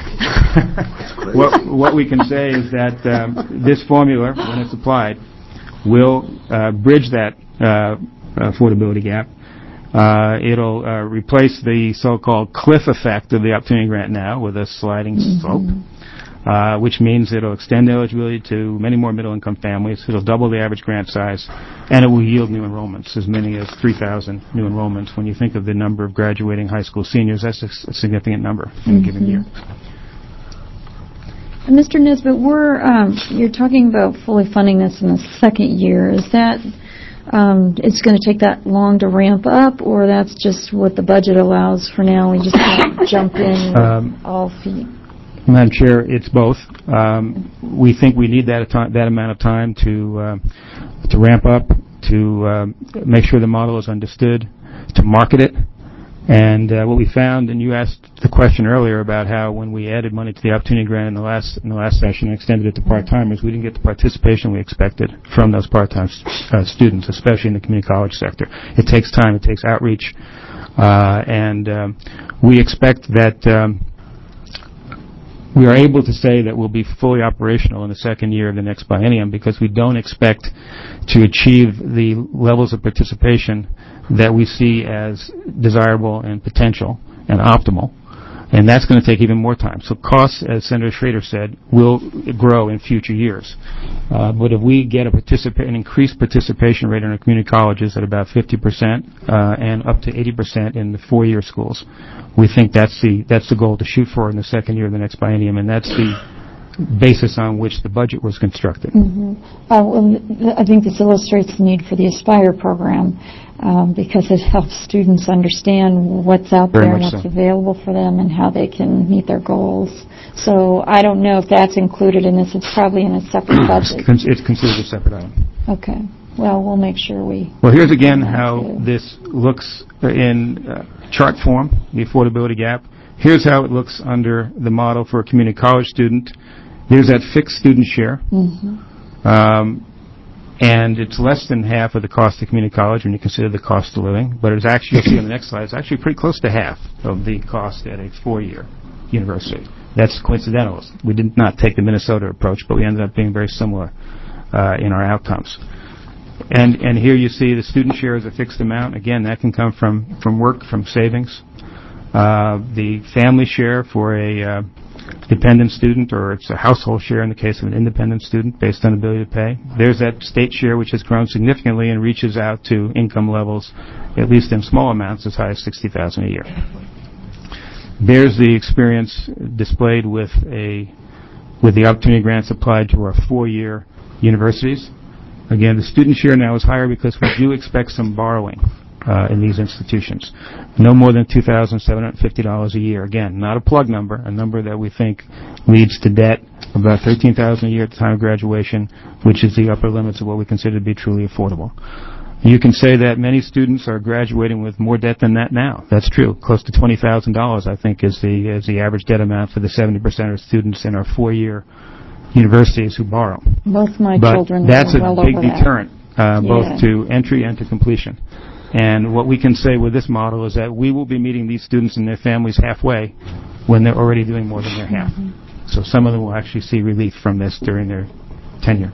What we can say is that this formula, when it's applied, will bridge that affordability gap. It'll replace the so-called cliff effect of the Opportunity Grant now with a sliding slope, which means it'll extend eligibility to many more middle-income families. It'll double the average grant size, and it will yield new enrollments, as many as 3,000 new enrollments. When you think of the number of graduating high school seniors, that's a significant number in a given year. And Mr. Nesbitt, you're talking about fully funding this in the second year. Is that it's going to take that long to ramp up, or that's just what the budget allows for now? We just have to jump in all feet. Madam Chair, it's both. We think we need that amount of time to ramp up, to make sure the model is understood, to market it. And what we found, and you asked the question earlier about how when we added money to the Opportunity Grant in the last session and extended it to part-timers, we didn't get the participation we expected from those part-time students, especially in the community college sector. It takes time, it takes outreach, and we expect that we are able to say that we'll be fully operational in the second year of the next biennium because we don't expect to achieve the levels of participation that we see as desirable and potential and optimal. And that's going to take even more time. So costs, as Senator Schrader said, will grow in future years. But if we get an increased participation rate in our community colleges at about 50% and up to 80% in the 4-year schools, we think that's the goal to shoot for in the second year of the next biennium, and that's the basis on which the budget was constructed. I think this illustrates the need for the Aspire program because it helps students understand what's out there and what's available for them and how they can meet their goals. So I don't know if that's included in this. It's probably in a separate budget. It's considered a separate item. Okay. Well, we'll make sure we... Well, here's again how this looks in chart form, the affordability gap. Here's how it looks under the model for a community college student. There's that fixed student share. And it's less than half of the cost of community college when you consider the cost of living, but it's actually, you'll see on the next slide, it's actually pretty close to half of the cost at a four-year university. That's coincidental. We did not take the Minnesota approach, but we ended up being very similar in our outcomes. And here you see the student share is a fixed amount. Again, that can come from work, from savings. The family share for a dependent student, or it's a household share in the case of an independent student based on ability to pay. There's that state share, which has grown significantly and reaches out to income levels, at least in small amounts, as high as $60,000 a year. There's the experience displayed with the opportunity grants applied to our four-year universities. Again, the student share now is higher because we do expect some borrowing in these institutions. No more than $2,750 a year. Again, not a plug number, a number that we think leads to debt of about $13,000 a year at the time of graduation, which is the upper limits of what we consider to be truly affordable. You can say that many students are graduating with more debt than that now. That's true. Close to $20,000, I think, is the average debt amount for the 70% of students in our four-year universities who borrow. Both my but children that's are well a big over deterrent, both Yeah. to entry and to completion. And what we can say with this model is that we will be meeting these students and their families halfway when they're already doing more than their half. So some of them will actually see relief from this during their tenure.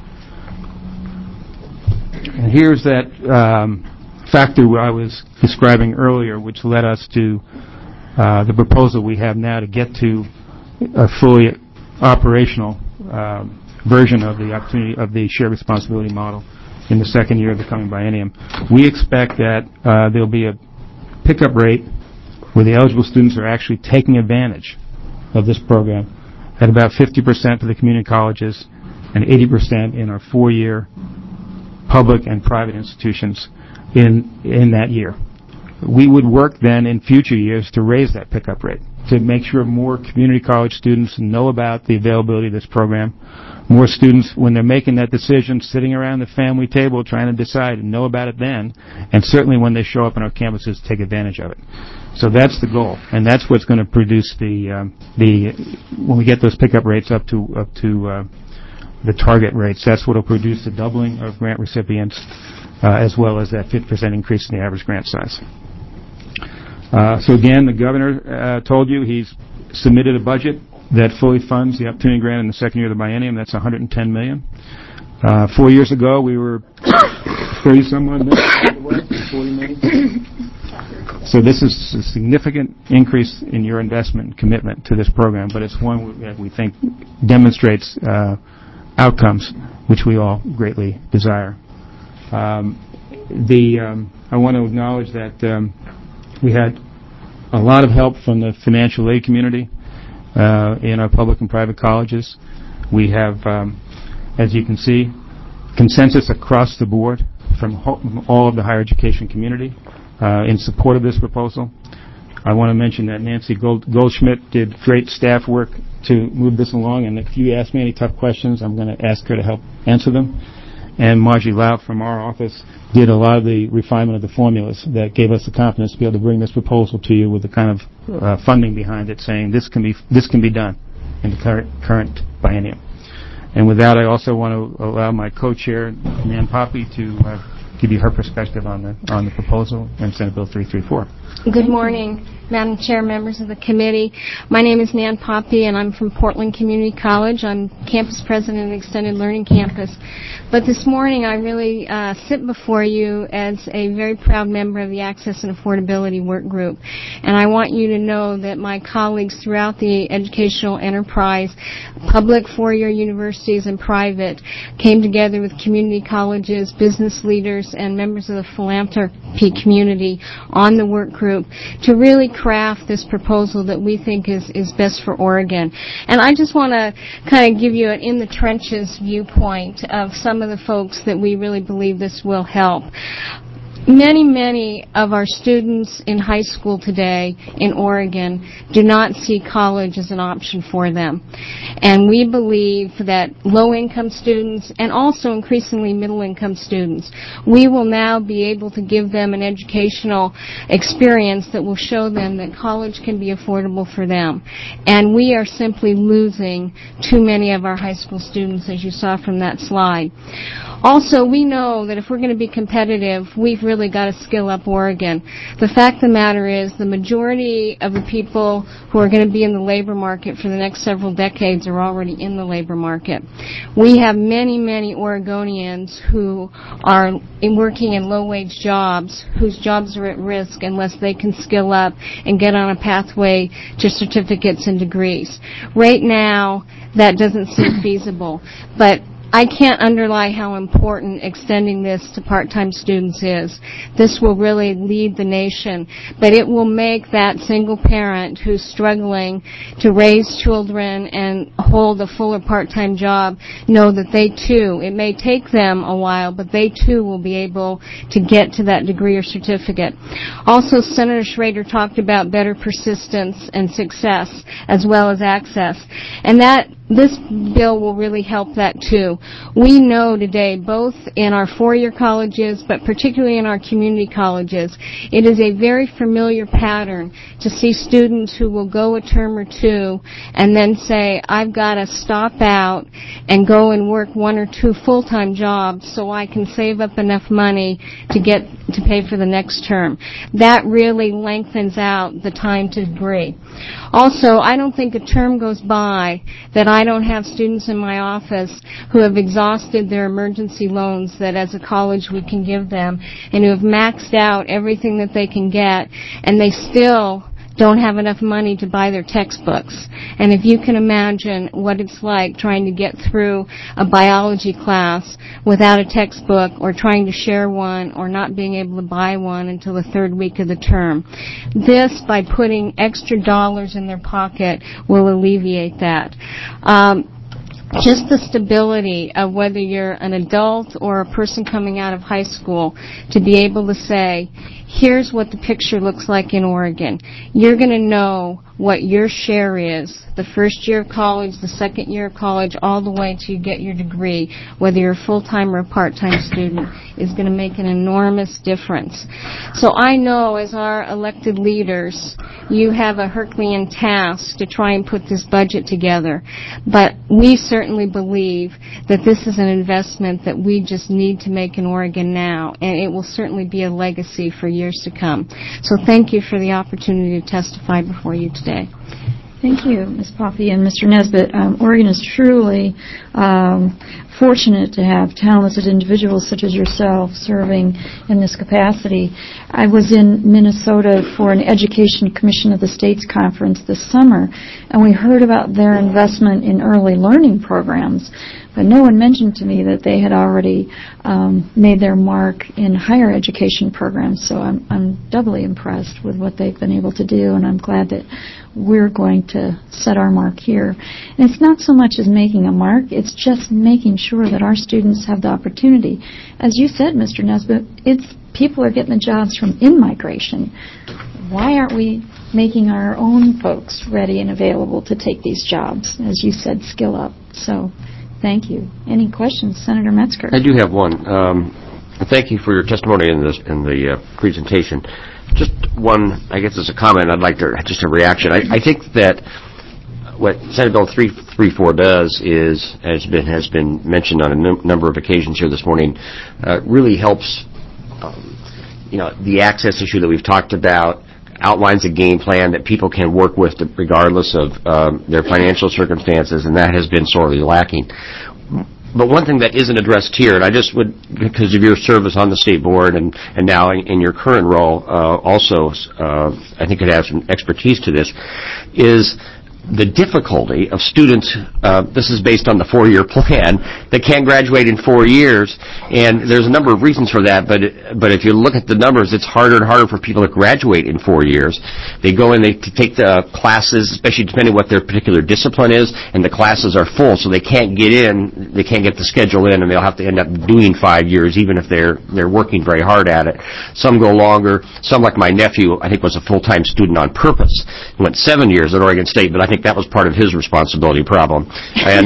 And here's that factor I was describing earlier, which led us to the proposal we have now to get to a fully operational version of the opportunity of the shared responsibility model in the second year of the coming biennium. We expect that there'll be a pickup rate where the eligible students are actually taking advantage of this program at about 50% for the community colleges and 80% in our four-year public and private institutions in that year. We would work then in future years to raise that pickup rate, to make sure more community college students know about the availability of this program. More students, when they're making that decision, sitting around the family table trying to decide and know about it then, and certainly when they show up on our campuses, take advantage of it. So that's the goal, and that's what's going to produce when we get those pickup rates up to the target rates, that's what will produce the doubling of grant recipients, as well as that 50% increase in the average grant size. So again, the governor told you he's submitted a budget that fully funds the opportunity grant in the second year of the biennium. That's $110 million. 4 years ago, we were 30-some-odd million, 40 million. So this is a significant increase in your investment and commitment to this program, but it's one that we think demonstrates outcomes which we all greatly desire. I want to acknowledge that we had a lot of help from the financial aid community in our public and private colleges. We have, as you can see, consensus across the board from all of the higher education community in support of this proposal. I want to mention that Nancy Goldschmidt did great staff work to move this along, and if you ask me any tough questions, I'm going to ask her to help answer them. And Margie Lau from our office did a lot of the refinement of the formulas that gave us the confidence to be able to bring this proposal to you with the kind of funding behind it, saying this can be done in the current biennium. And with that, I also want to allow my co-chair, Nan Poppy, to give you her perspective on the proposal and Senate Bill 334. Good morning, Madam Chair, members of the committee. My name is Nan Poppy, and I'm from Portland Community College. I'm campus president of the Extended Learning Campus. But this morning, I really sit before you as a very proud member of the Access and Affordability Work Group. And I want you to know that my colleagues throughout the educational enterprise, public four-year universities and private, came together with community colleges, business leaders, and members of the philanthropy community on the work group to really craft this proposal that we think is best for Oregon. And I just want to kind of give you an in-the-trenches viewpoint of some of the folks that we really believe this will help. Many of our students in high school today in Oregon do not see college as an option for them. And we believe that low-income students and also increasingly middle-income students, we will now be able to give them an educational experience that will show them that college can be affordable for them. And we are simply losing too many of our high school students, as you saw from that slide. Also, we know that if we're going to be competitive, we've really got to skill up Oregon. The fact of the matter is the majority of the people who are going to be in the labor market for the next several decades are already in the labor market. We have many Oregonians who are working in low-wage jobs, whose jobs are at risk unless they can skill up and get on a pathway to certificates and degrees. Right now, that doesn't seem feasible, but I can't underline how important extending this to part-time students is. This will really lead the nation, but it will make that single parent who's struggling to raise children and hold a full or part-time job know that they too, it may take them a while, but they too will be able to get to that degree or certificate. Also, Senator Schrader talked about better persistence and success as well as access, and this bill will really help that too. We know today, both in our four-year colleges, but particularly in our community colleges, it is a very familiar pattern to see students who will go a term or two and then say, I've got to stop out and go and work one or two full-time jobs so I can save up enough money to pay for the next term. That really lengthens out the time to degree. Also, I don't think a term goes by that I don't have students in my office who have exhausted their emergency loans that as a college we can give them and who have maxed out everything that they can get, and they still don't have enough money to buy their textbooks. And if you can imagine what it's like trying to get through a biology class without a textbook or trying to share one or not being able to buy one until the third week of the term. This, by putting extra dollars in their pocket, will alleviate that. Just the stability of whether you're an adult or a person coming out of high school to be able to say, here's what the picture looks like in Oregon. You're going to know what your share is, the first year of college, the second year of college, all the way till you get your degree, whether you're a full-time or a part-time student, is going to make an enormous difference. So I know as our elected leaders, you have a Herculean task to try and put this budget together. But we certainly believe that this is an investment that we just need to make in Oregon now, and it will certainly be a legacy for years to come. So thank you for the opportunity to testify before you today. Thank you, Ms. Poppy and Mr. Nesbitt. Oregon is truly fortunate to have talented individuals such as yourself serving in this capacity. I was in Minnesota for an Education Commission of the States conference this summer, and we heard about their investment in early learning programs. But no one mentioned to me that they had already made their mark in higher education programs. So I'm doubly impressed with what they've been able to do, and I'm glad that we're going to set our mark here. And it's not so much as making a mark, it's just making sure that our students have the opportunity. As you said, Mr. Nesbitt, people are getting the jobs from in-migration. Why aren't we making our own folks ready and available to take these jobs? As you said, skill up. So thank you. Any questions? Senator Metzger. I do have one. Thank you for your testimony in the presentation. Just one, I guess as a comment, I'd like to, just a reaction. I think that what Senate Bill 334 does is, has been mentioned on a number of occasions here this morning, really helps, the access issue that we've talked about, outlines a game plan that people can work with regardless of their financial circumstances, and that has been sorely lacking. But one thing that isn't addressed here, and I just would, because of your service on the state board and now in your current role, also I think could have some expertise to this, is the difficulty of students, this is based on the 4-year plan, that can't graduate in 4 years, and there's a number of reasons for that, but if you look at the numbers, it's harder and harder for people to graduate in 4 years. They go in, they take the classes, especially depending on what their particular discipline is, and the classes are full, so they can't get in, they can't get the schedule in, and they'll have to end up doing 5 years, even if they're working very hard at it. Some go longer. Some, like my nephew, I think was a full-time student on purpose. He went 7 years at Oregon State, but I think that was part of his responsibility problem. And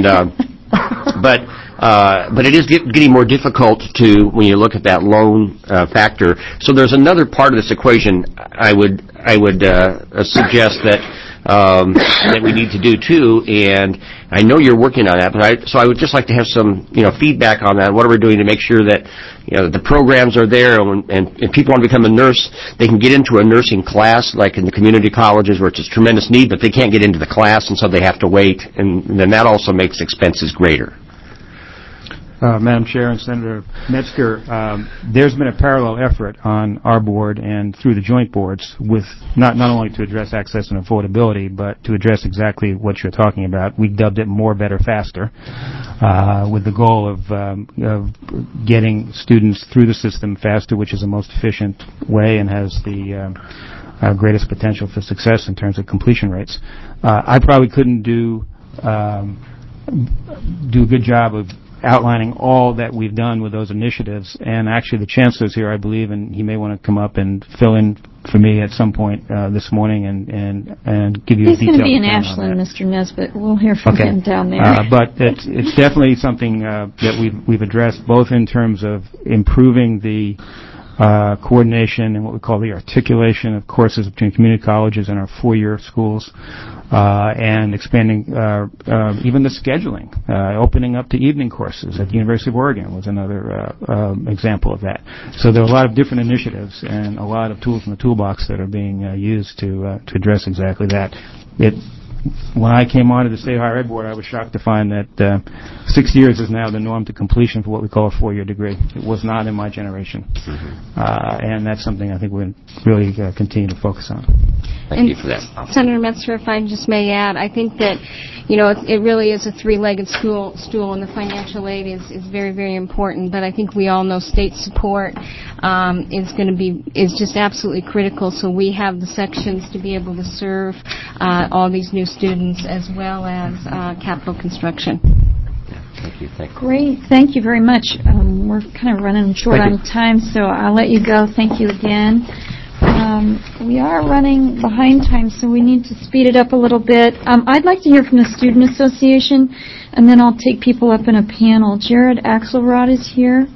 but it is getting more difficult to, when you look at that loan factor. So there's another part of this equation I would suggest that we need to do too, and I know you're working on that, but so I would just like to have some feedback on that. What are we doing to make sure that the programs are there, and if people want to become a nurse, they can get into a nursing class, like in the community colleges where it's a tremendous need, but they can't get into the class, and so they have to wait, and then that also makes expenses greater. Madam Chair and Senator Metzger, there's been a parallel effort on our board and through the joint boards with not only to address access and affordability, but to address exactly what you're talking about. We dubbed it More, Better, Faster, with the goal of getting students through the system faster, which is the most efficient way and has the greatest potential for success in terms of completion rates. I probably couldn't do a good job of outlining all that we've done with those initiatives, and actually the Chancellor's here, I believe, and he may want to come up and fill in for me at some point this morning and give you a detailed. He's going to be in Ashland, Mr. Nesbitt. We'll hear from him down there. But it's definitely something that we've addressed, both in terms of improving the coordination and what we call the articulation of courses between community colleges and our 4-year schools, and expanding even the scheduling, opening up to evening courses at the University of Oregon was another example of that. So there are a lot of different initiatives and a lot of tools in the toolbox that are being used to address exactly that. When I came onto the State Higher Ed Board, I was shocked to find that 6 years is now the norm to completion for what we call a 4-year degree. It was not in my generation. And that's something I think we're going to really continue to focus on. Thank you for that. Senator Metzger, if I just may add, I think that, it really is a three-legged stool, and the financial aid is very, very important. But I think we all know state support is just absolutely critical. So we have the sections to be able to serve all these new students as well as capital construction. Thank you. Great. Thank you very much. We're kind of running short on time, so I'll let you go. Thank you again. We are running behind time, so we need to speed it up a little bit. I'd like to hear from the Student Association, and then I'll take people up in a panel. Jared Axelrod is here.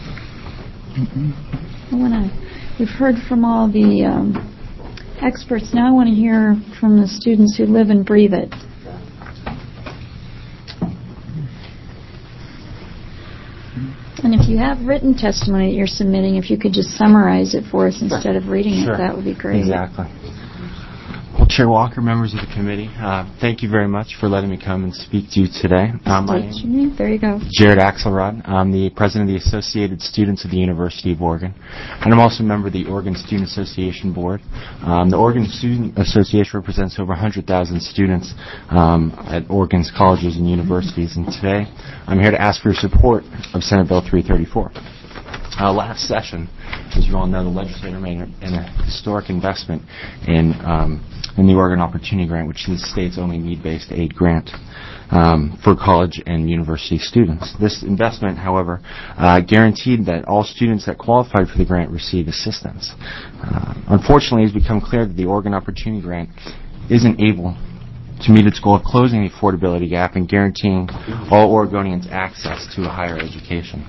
We've heard from all the experts. Now I want to hear from the students who live and breathe it. And if you have written testimony that you're submitting, if you could just summarize it for us instead of reading it, that would be great. Exactly. Well, Chair Walker, members of the committee, thank you very much for letting me come and speak to you today. There you go. Jared Axelrod. I'm the president of the Associated Students of the University of Oregon, and I'm also a member of the Oregon Student Association Board. The Oregon Student Association represents over 100,000 students at Oregon's colleges and universities, and today I'm here to ask for your support of Senate Bill 334. Last session, as you all know, the legislature made a historic investment in the Oregon Opportunity Grant, which is the state's only need-based aid grant for college and university students. This investment, however, guaranteed that all students that qualified for the grant receive assistance. Unfortunately, it's become clear that the Oregon Opportunity Grant isn't able to meet its goal of closing the affordability gap and guaranteeing all Oregonians access to a higher education.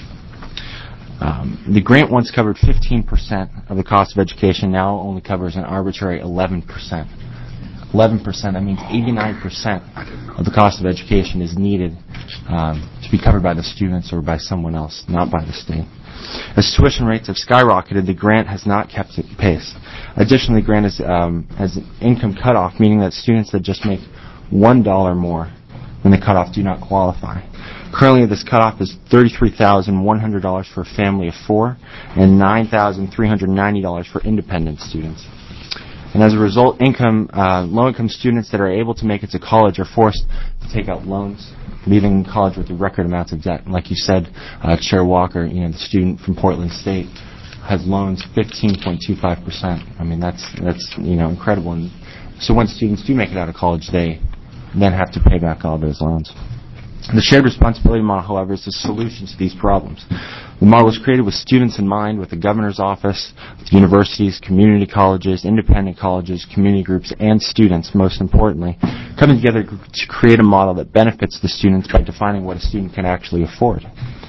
The grant once covered 15% of the cost of education, now only covers an arbitrary 11%. 11%, that means 89% of the cost of education is needed to be covered by the students or by someone else, not by the state. As tuition rates have skyrocketed, the grant has not kept pace. Additionally, the grant has an income cutoff, meaning that students that just make $1 more than the cutoff do not qualify. Currently, this cutoff is $33,100 for a family of 4 and $9,390 for independent students. And as a result, low-income students that are able to make it to college are forced to take out loans, leaving college with record amounts of debt. Like you said, Chair Walker, the student from Portland State has loans 15.25%. I mean, that's incredible. And so when students do make it out of college, they then have to pay back all those loans. The shared responsibility model, however, is the solution to these problems. The model was created with students in mind, with the governor's office, with universities, community colleges, independent colleges, community groups, and students, most importantly, coming together to create a model that benefits the students by defining what a student can actually afford.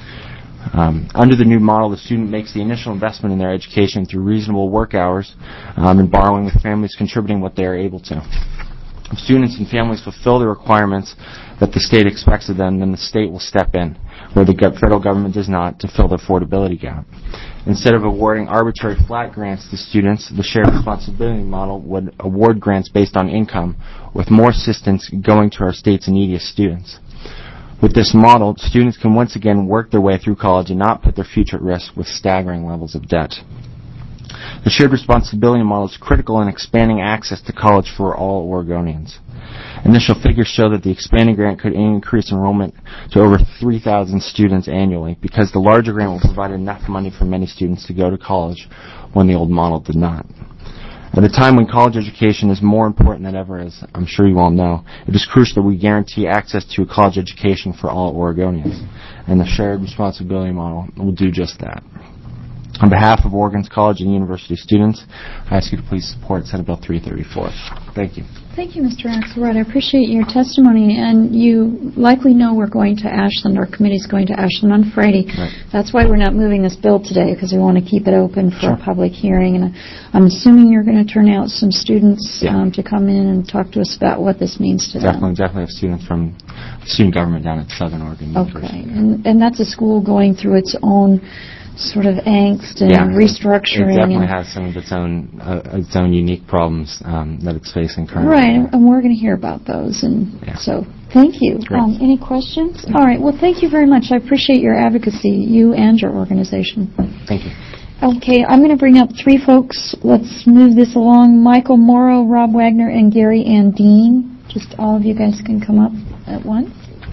Under the new model, the student makes the initial investment in their education through reasonable work hours and borrowing, with families contributing what they are able to. If students and families fulfill the requirements that the state expects of them, then the state will step in, where the federal government does not, to fill the affordability gap. Instead of awarding arbitrary flat grants to students, the shared responsibility model would award grants based on income, with more assistance going to our state's neediest students. With this model, students can once again work their way through college and not put their future at risk with staggering levels of debt. The shared responsibility model is critical in expanding access to college for all Oregonians. Initial figures show that the expanding grant could increase enrollment to over 3,000 students annually, because the larger grant will provide enough money for many students to go to college when the old model did not. At a time when college education is more important than ever, as I'm sure you all know, it is crucial that we guarantee access to a college education for all Oregonians, and the shared responsibility model will do just that. On behalf of Oregon's college and university students, I ask you to please support Senate Bill 334. Thank you. Thank you, Mr. Axelrod. I appreciate your testimony. And you likely know we're going to Ashland. Our committee's going to Ashland on Friday. Right. That's why we're not moving this bill today, because we want to keep it open for Sure. a public hearing. And I'm assuming you're going to turn out some students to come in and talk to us about what this means to them. Definitely have students from student government down at Southern Oregon University. Okay. And that's a school going through its own sort of angst and restructuring. It definitely has some of its own unique problems that it's facing currently. Right, and we're going to hear about those. And so, thank you. Any questions? All right, well, thank you very much. I appreciate your advocacy, you and your organization. Thank you. Okay, I'm going to bring up three folks. Let's move this along. Michael Morrow, Rob Wagner, and Gary Andine. Just all of you guys can come up at once.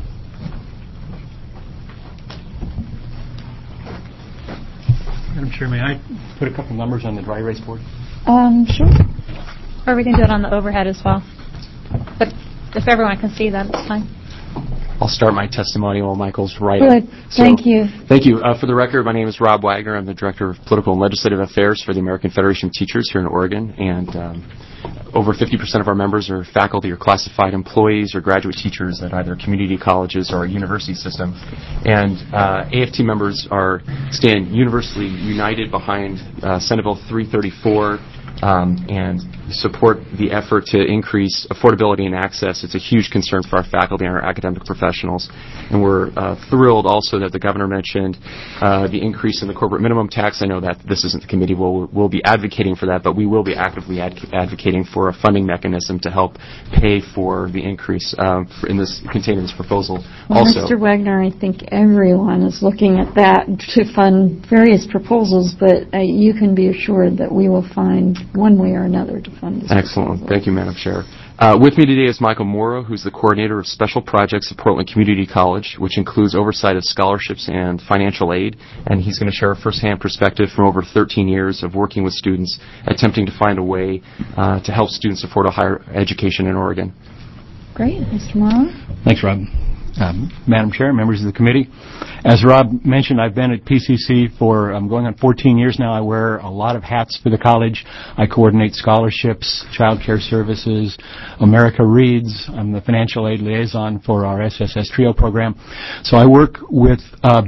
Madam Chair, may I put a couple numbers on the dry erase board? Sure. Or we can do it on the overhead as well. But if everyone can see that, it's fine. I'll start my testimony while Michael's writing. Good. Thank you. Thank you. For the record, my name is Rob Wagner. I'm the Director of Political and Legislative Affairs for the American Federation of Teachers here in Oregon. And over 50% of our members are faculty or classified employees or graduate teachers at either community colleges or our university system. And AFT members stand universally united behind Senate Bill 334 and support the effort to increase affordability and access. It's a huge concern for our faculty and our academic professionals. And we're thrilled also that the governor mentioned the increase in the corporate minimum tax. I know that this isn't the committee. We'll be advocating for that, but we will be actively advocating for a funding mechanism to help pay for the increase contained in this proposal. Well, also, Mr. Wagner, I think everyone is looking at that to fund various proposals, but you can be assured that we will find one way or another to fund this. Excellent. proposal. Thank you, Madam Chair. With me today is Michael Morrow, who's the coordinator of special projects at Portland Community College, which includes oversight of scholarships and financial aid. And he's going to share a firsthand perspective from over 13 years of working with students, attempting to find a way to help students afford a higher education in Oregon. Great. Mr. Morrow? Thanks, Rob. Madam Chair, members of the committee, as Rob mentioned, I've been at PCC for going on 14 years now. I wear a lot of hats for the college. I coordinate scholarships, child care services, America Reads. I'm the financial aid liaison for our SSS TRIO program. So I work with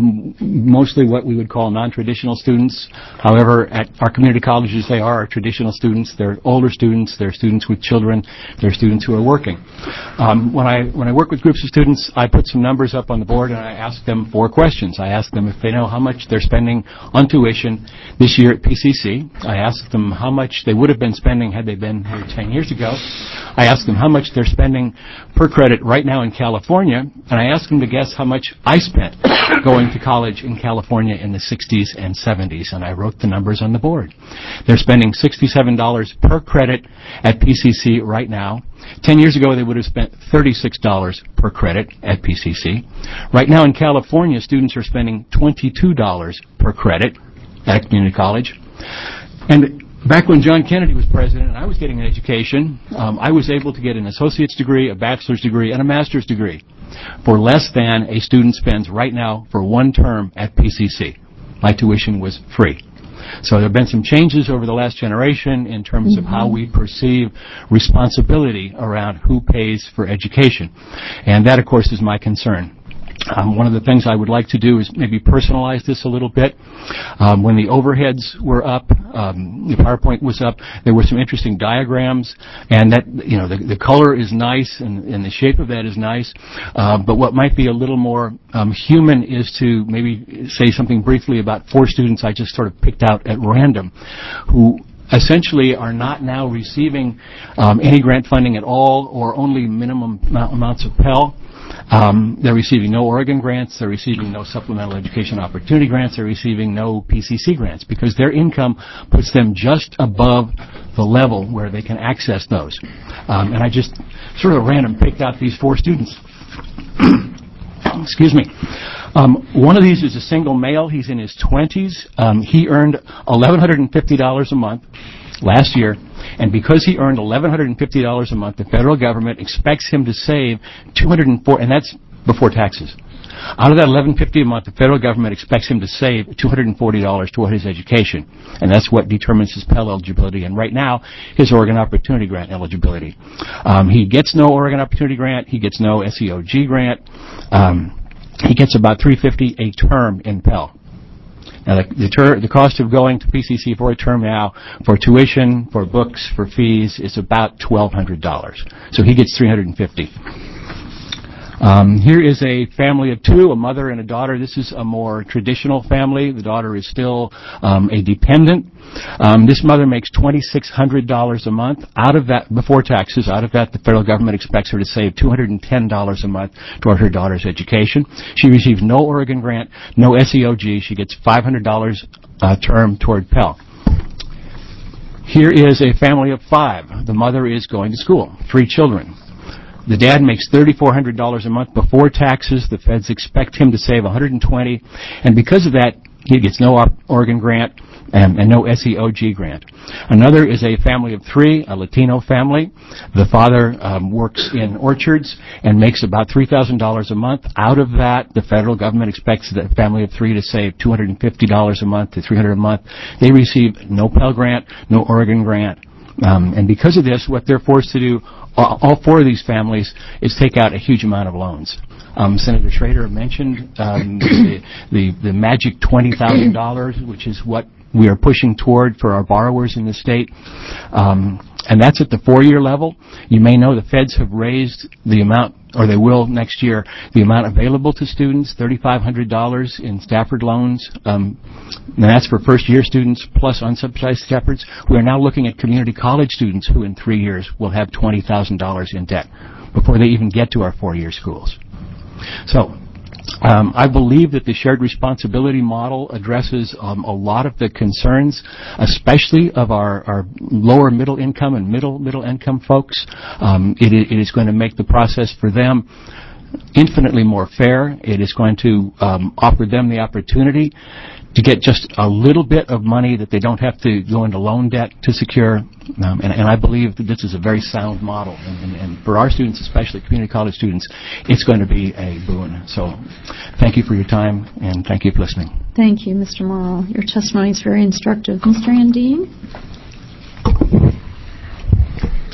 mostly what we would call non-traditional students. However, at our community colleges, they are our traditional students. They're older students. They're students with children. They're students who are working. When I work with groups of students, I put put some numbers up on the board, and I asked them 4 questions. I asked them if they know how much they're spending on tuition this year at PCC. I asked them how much they would have been spending had they been here 10 years ago. I asked them how much they're spending per credit right now in California, and I asked them to guess how much I spent going to college in California in the 60s and 70s, and I wrote the numbers on the board. They're spending $67 per credit at PCC right now. 10 years ago, they would have spent $36 per credit at PCC. Right now in California, students are spending $22 per credit at a community college. And back when John Kennedy was president and I was getting an education, I was able to get an associate's degree, a bachelor's degree, and a master's degree for less than a student spends right now for 1 term at PCC. My tuition was free. So there have been some changes over the last generation in terms of how we perceive responsibility around who pays for education. And that, of course, is my concern. One of the things I would like to do is maybe personalize this a little bit. When the overheads were up, the PowerPoint was up, there were some interesting diagrams, and that, you know, the color is nice and the shape of that is nice. But what might be a little more human is to maybe say something briefly about 4 students I just sort of picked out at random who essentially are not now receiving any grant funding at all or only minimum amounts of Pell. They're receiving no Oregon grants, they're receiving no supplemental education opportunity grants, they're receiving no PCC grants because their income puts them just above the level where they can access those. And I just sort of random picked out these 4 students. Excuse me. One of these is a single male. He's in his 20s. He earned $1,150 a month last year, and because he earned $1,150 a month, the federal government expects him to save $204, and that's before taxes. Out of that $1,150 a month, the federal government expects him to save $240 toward his education, and that's what determines his Pell eligibility. And right now, his Oregon Opportunity Grant eligibility. He gets no Oregon Opportunity Grant. He gets no SEOG grant. He gets about $350 a term in Pell. Now, the cost of going to PCC for a term now, for tuition, for books, for fees, is about $1,200. So he gets $350. Here is a family of 2, a mother and a daughter. This is a more traditional family. The daughter is still a dependent. This mother makes $2,600 a month. Out of that, before taxes, out of that, the federal government expects her to save $210 a month toward her daughter's education. She receives no Oregon grant, no SEOG. She gets $500 a term toward Pell. Here is a family of 5. The mother is going to school, 3 children. The dad makes $3,400 a month before taxes. The feds expect him to save $120, and because of that, he gets no Oregon grant and no SEOG grant. Another is a family of 3, a Latino family. The father works in orchards and makes about $3,000 a month. Out of that, the federal government expects the family of 3 to save $250 a month to $300 a month. They receive no Pell grant, no Oregon grant. And because of this, what they're forced to do, all 4 of these families, is take out a huge amount of loans. Senator Schrader mentioned the magic $20,000, which is what we are pushing toward for our borrowers in the state. And that's at the 4-year level. You may know the feds have raised the amount, or they will next year, the amount available to students, $3,500 in Stafford loans. And that's for first-year students plus unsubsidized Staffords. We are now looking at community college students who in 3 years will have $20,000 in debt before they even get to our 4-year schools. So I believe that the shared responsibility model addresses a lot of the concerns, especially of our lower middle income and middle income folks. It is going to make the process for them infinitely more fair. It is going to offer them the opportunity to get just a little bit of money that they don't have to go into loan debt to secure. And I believe that this is a very sound model. And for our students, especially community college students, it's going to be a boon. So thank you for your time, and thank you for listening. Thank you, Mr. Morrow. Your testimony is very instructive. Mr. Andine?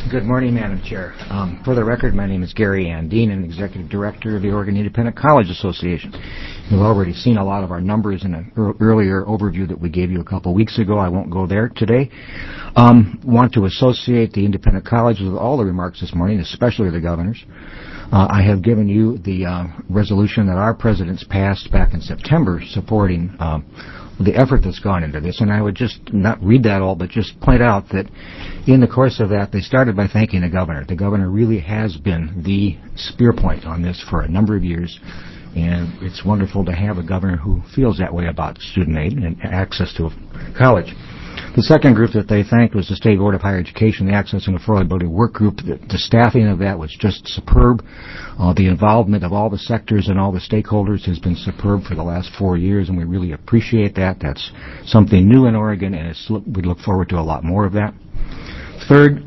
Good morning, Madam Chair. For the record, my name is Gary Andine, and Executive Director of the Oregon Independent College Association. You've already seen a lot of our numbers in an earlier overview that we gave you a couple weeks ago. I won't go there today. Want to associate the Independent College with all the remarks this morning, especially the governor's. I have given you the resolution that our presidents passed back in September supporting the effort that's gone into this, and I would just not read that all, but just point out that in the course of that, they started by thanking the governor. The governor really has been the spear point on this for a number of years, and it's wonderful to have a governor who feels that way about student aid and access to college. The second group that they thanked was the State Board of Higher Education, the Access and Affordability Work Group. The staffing of that was just superb. The involvement of all the sectors and all the stakeholders has been superb for the last 4 years, and we really appreciate that. That's something new in Oregon, and we look forward to a lot more of that. Third,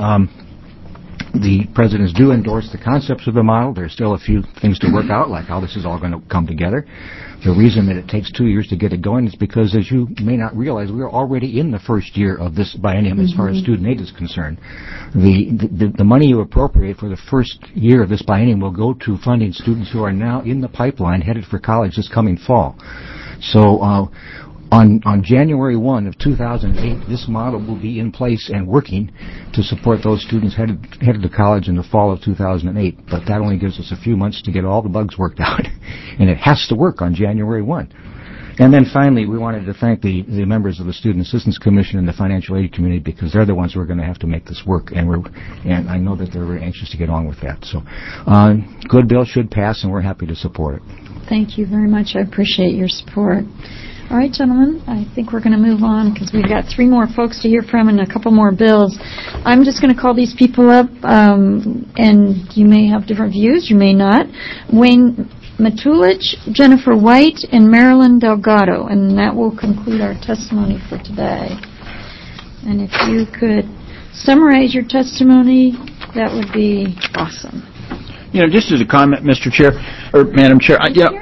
the presidents do endorse the concepts of the model. There's still a few things to work out, like how this is all going to come together. The reason that it takes 2 years to get it going is because, as you may not realize, we're already in the first year of this biennium as far as student aid is concerned. The money you appropriate for the first year of this biennium will go to funding students who are now in the pipeline headed for college this coming fall. So on January 1 of 2008, this model will be in place and working to support those students headed to college in the fall of 2008. But that only gives us a few months to get all the bugs worked out, and it has to work on January 1. And then finally, we wanted to thank the members of the Student Assistance Commission and the Financial Aid Committee, because they're the ones who are going to have to make this work, and I know that they're very anxious to get on with that. So, good bill should pass, and we're happy to support it. Thank you very much. I appreciate your support. All right, gentlemen, I think we're going to move on because we've got 3 more folks to hear from and a couple more bills. I'm just going to call these people up, and you may have different views, you may not. Wayne Matulich, Jennifer White, and Marilyn Delgado, and that will conclude our testimony for today. And if you could summarize your testimony, that would be awesome. You know, just as a comment, Mr. Chair, or Madam Chair,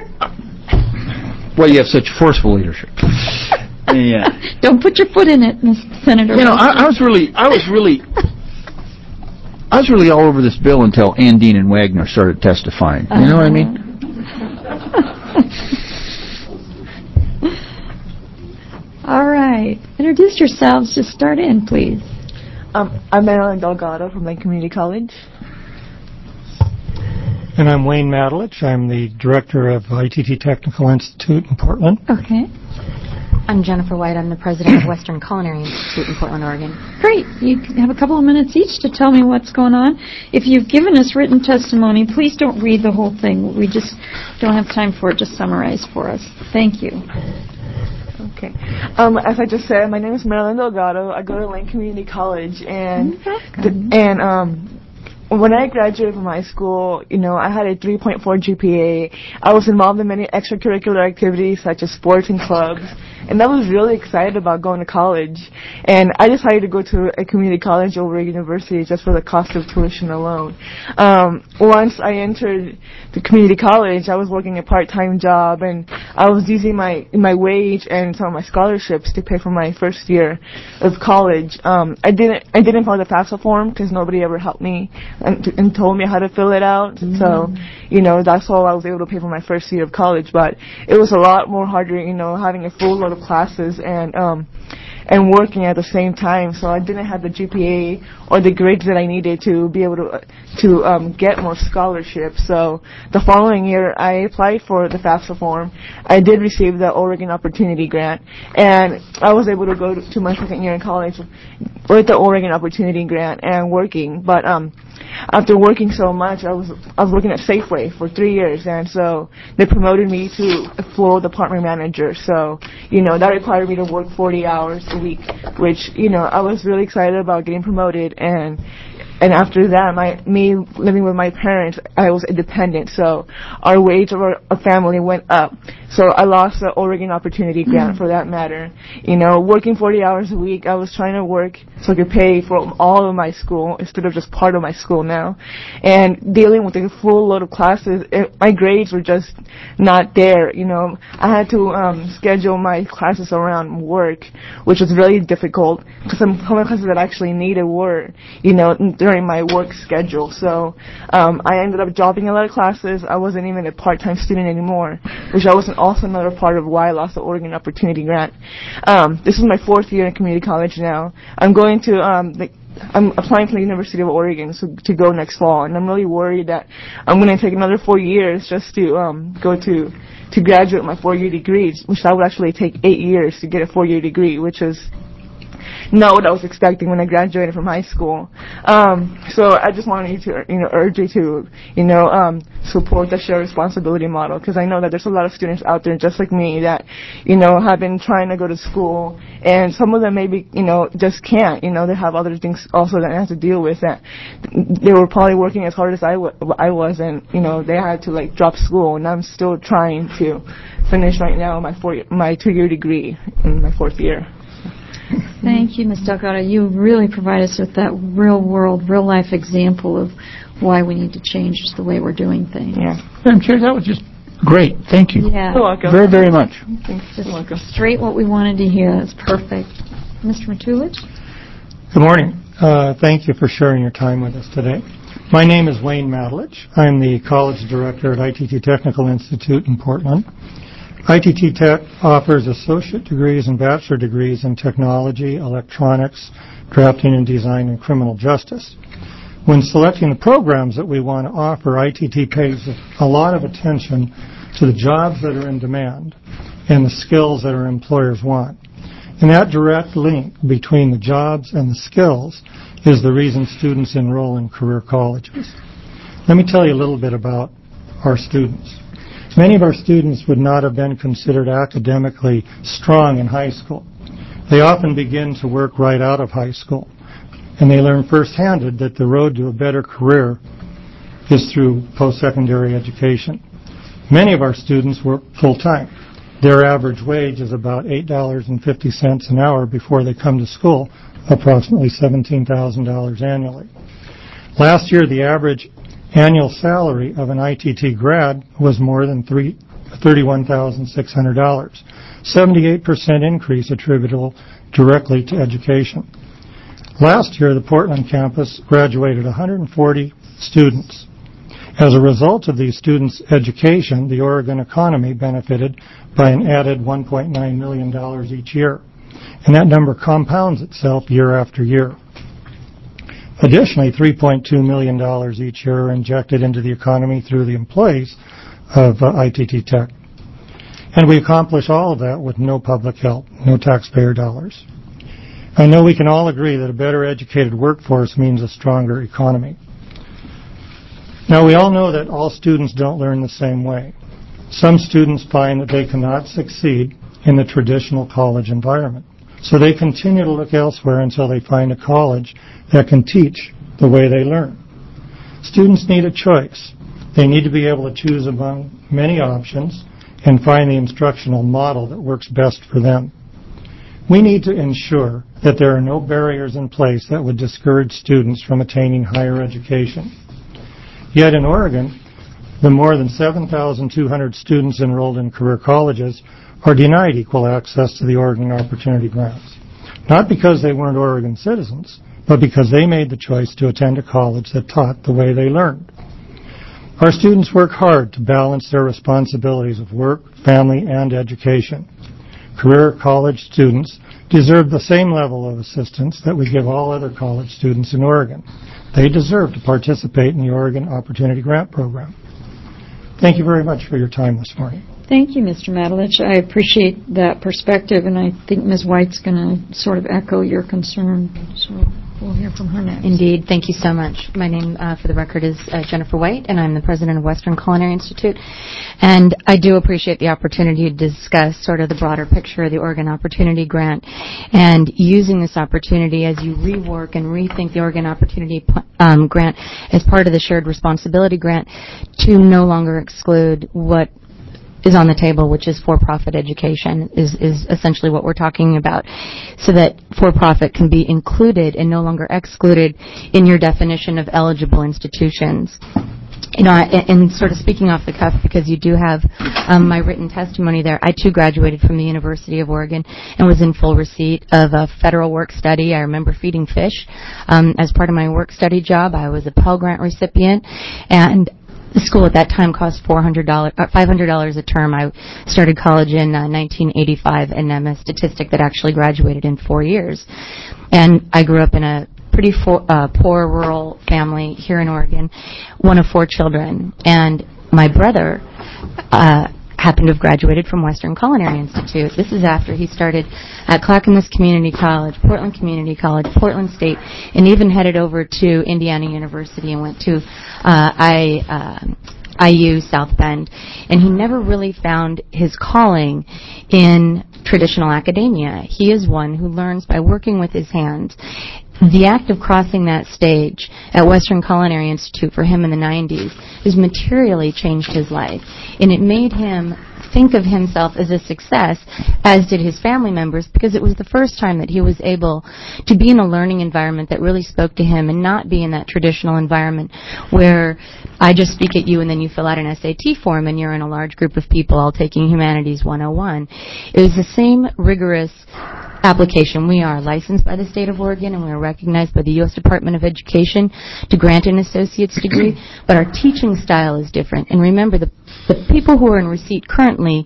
well, you have such forceful leadership. Yeah. Don't put your foot in it, Ms. Senator. You know, I was really all over this bill until Andine and Wagner started testifying. You know what I mean? All right. Introduce yourselves. Just start in, please. I'm Marilyn Delgado from Lake Community College. And I'm Wayne Matulich. I'm the director of ITT Technical Institute in Portland. Okay. I'm Jennifer White. I'm the president of Western Culinary Institute in Portland, Oregon. Great. You have a couple of minutes each to tell me what's going on. If you've given us written testimony, please don't read the whole thing. We just don't have time for it. Just summarize for us. Thank you. Okay. As I just said, my name is Marilyn Delgado. I go to Lake Community College, and when I graduated from high school, you know, I had a 3.4 GPA. I was involved in many extracurricular activities such as sports and clubs, and I was really excited about going to college. And I decided to go to a community college over a university just for the cost of tuition alone. Once I entered the community college, I was working a part-time job, and I was using my wage and some of my scholarships to pay for my first year of college. I didn't fill the FAFSA form because nobody ever helped me and told me how to fill it out. So, you know, that's all I was able to pay for my first year of college. But it was a lot more harder, you know, having a full load of classes and working at the same time. So I didn't have the GPA or the grades that I needed to be able to get more scholarships. So the following year, I applied for the FAFSA form. I did receive the Oregon Opportunity Grant, and I was able to go to my second year in college with the Oregon Opportunity Grant and working. But after working so much, I was working at Safeway for 3 years, and so they promoted me to a floral department manager. So, you know, that required me to work 40 hours a week, which, you know, I was really excited about getting promoted. And after that, me living with my parents, I was independent, so our wage of our family went up. So I lost the Oregon Opportunity Grant for that matter. You know, working 40 hours a week, I was trying to work so I could pay for all of my school instead of just part of my school now. And dealing with a full load of classes, my grades were just not there, you know. I had to schedule my classes around work, which was really difficult because some of my classes that actually needed were, you know, during my work schedule. So I ended up dropping a lot of classes. I wasn't even a part-time student anymore, which was also another part of why I lost the Oregon Opportunity Grant. This is my 4th year in community college now. I'm going to I'm applying to the University of Oregon to go next fall, and I'm really worried that I'm going to take another 4 years just to go to graduate my 4-year degree, which that would actually take 8 years to get a 4-year degree, which is not what I was expecting when I graduated from high school. So I just wanted to, urge you to, support the shared responsibility model, because I know that there's a lot of students out there just like me that, have been trying to go to school, and some of them maybe, just can't. They have other things also that they have to deal with, that they were probably working as hard as I was, and, they had to, drop school, and I'm still trying to finish right now my 2-year degree in my 4th year. Thank you, Ms. Delgado. You really provide us with that real-world, real-life example of why we need to change the way we're doing things. Yeah. Madam Chair, that was just great. Thank you. Yeah. You're welcome. Very, very much. Just straight what we wanted to hear. That's perfect. Mr. Matulich? Good morning. Thank you for sharing your time with us today. My name is Wayne Matulich. I'm the College Director at ITT Technical Institute in Portland. ITT Tech offers associate degrees and bachelor degrees in technology, electronics, drafting and design, and criminal justice. When selecting the programs that we want to offer, ITT pays a lot of attention to the jobs that are in demand and the skills that our employers want. And that direct link between the jobs and the skills is the reason students enroll in career colleges. Let me tell you a little bit about our students. Many of our students would not have been considered academically strong in high school. They often begin to work right out of high school, and they learn firsthand that the road to a better career is through post-secondary education. Many of our students work full-time. Their average wage is about $8.50 an hour before they come to school, approximately $17,000 annually. Last year, the average annual salary of an ITT grad was more than $31,600, 78% increase attributable directly to education. Last year, the Portland campus graduated 140 students. As a result of these students' education, the Oregon economy benefited by an added $1.9 million each year, and that number compounds itself year after year. Additionally, $3.2 million each year are injected into the economy through the employees of ITT Tech. And we accomplish all of that with no public help, no taxpayer dollars. I know we can all agree that a better educated workforce means a stronger economy. Now, we all know that all students don't learn the same way. Some students find that they cannot succeed in the traditional college environment, so they continue to look elsewhere until they find a college that can teach the way they learn. Students need a choice. They need to be able to choose among many options and find the instructional model that works best for them. We need to ensure that there are no barriers in place that would discourage students from attaining higher education. Yet in Oregon, the more than 7,200 students enrolled in career colleges are denied equal access to the Oregon Opportunity Grants, not because they weren't Oregon citizens, but because they made the choice to attend a college that taught the way they learned. Our students work hard to balance their responsibilities of work, family, and education. Career college students deserve the same level of assistance that we give all other college students in Oregon. They deserve to participate in the Oregon Opportunity Grant Program. Thank you very much for your time this morning. Thank you, Mr. Matulich. I appreciate that perspective, and I think Ms. White's going to sort of echo your concern. So we'll hear from her next. Indeed. Thank you so much. My name, for the record, is Jennifer White, and I'm the president of Western Culinary Institute. And I do appreciate the opportunity to discuss sort of the broader picture of the Oregon Opportunity Grant and using this opportunity as you rework and rethink the Oregon Opportunity Grant as part of the Shared Responsibility Grant to no longer exclude what is on the table, which is for-profit education, is essentially what we're talking about, so that for-profit can be included and no longer excluded in your definition of eligible institutions. and sort of speaking off the cuff, because you do have my written testimony there, I too graduated from the University of Oregon and was in full receipt of a federal work study. I remember feeding fish as part of my work study job. I was a Pell Grant recipient, and the school at that time cost $500 a term. I started college in 1985, and I'm a statistic that actually graduated in 4 years. And I grew up in a pretty poor rural family here in Oregon, one of 4 children. And my brother happened to have graduated from Western Culinary Institute. This is after he started at Clackamas Community College, Portland Community College, Portland State, and even headed over to Indiana University and went to IU South Bend. And he never really found his calling in traditional academia. He is one who learns by working with his hands. The act of crossing that stage at Western Culinary Institute for him in the 90s has materially changed his life. And it made him think of himself as a success, as did his family members, because it was the first time that he was able to be in a learning environment that really spoke to him and not be in that traditional environment where I just speak at you and then you fill out an SAT form and you're in a large group of people all taking Humanities 101. It was the same rigorous application. We are licensed by the state of Oregon and we are recognized by the U.S. Department of Education to grant an associate's degree, but our teaching style is different. And remember, the people who are in receipt currently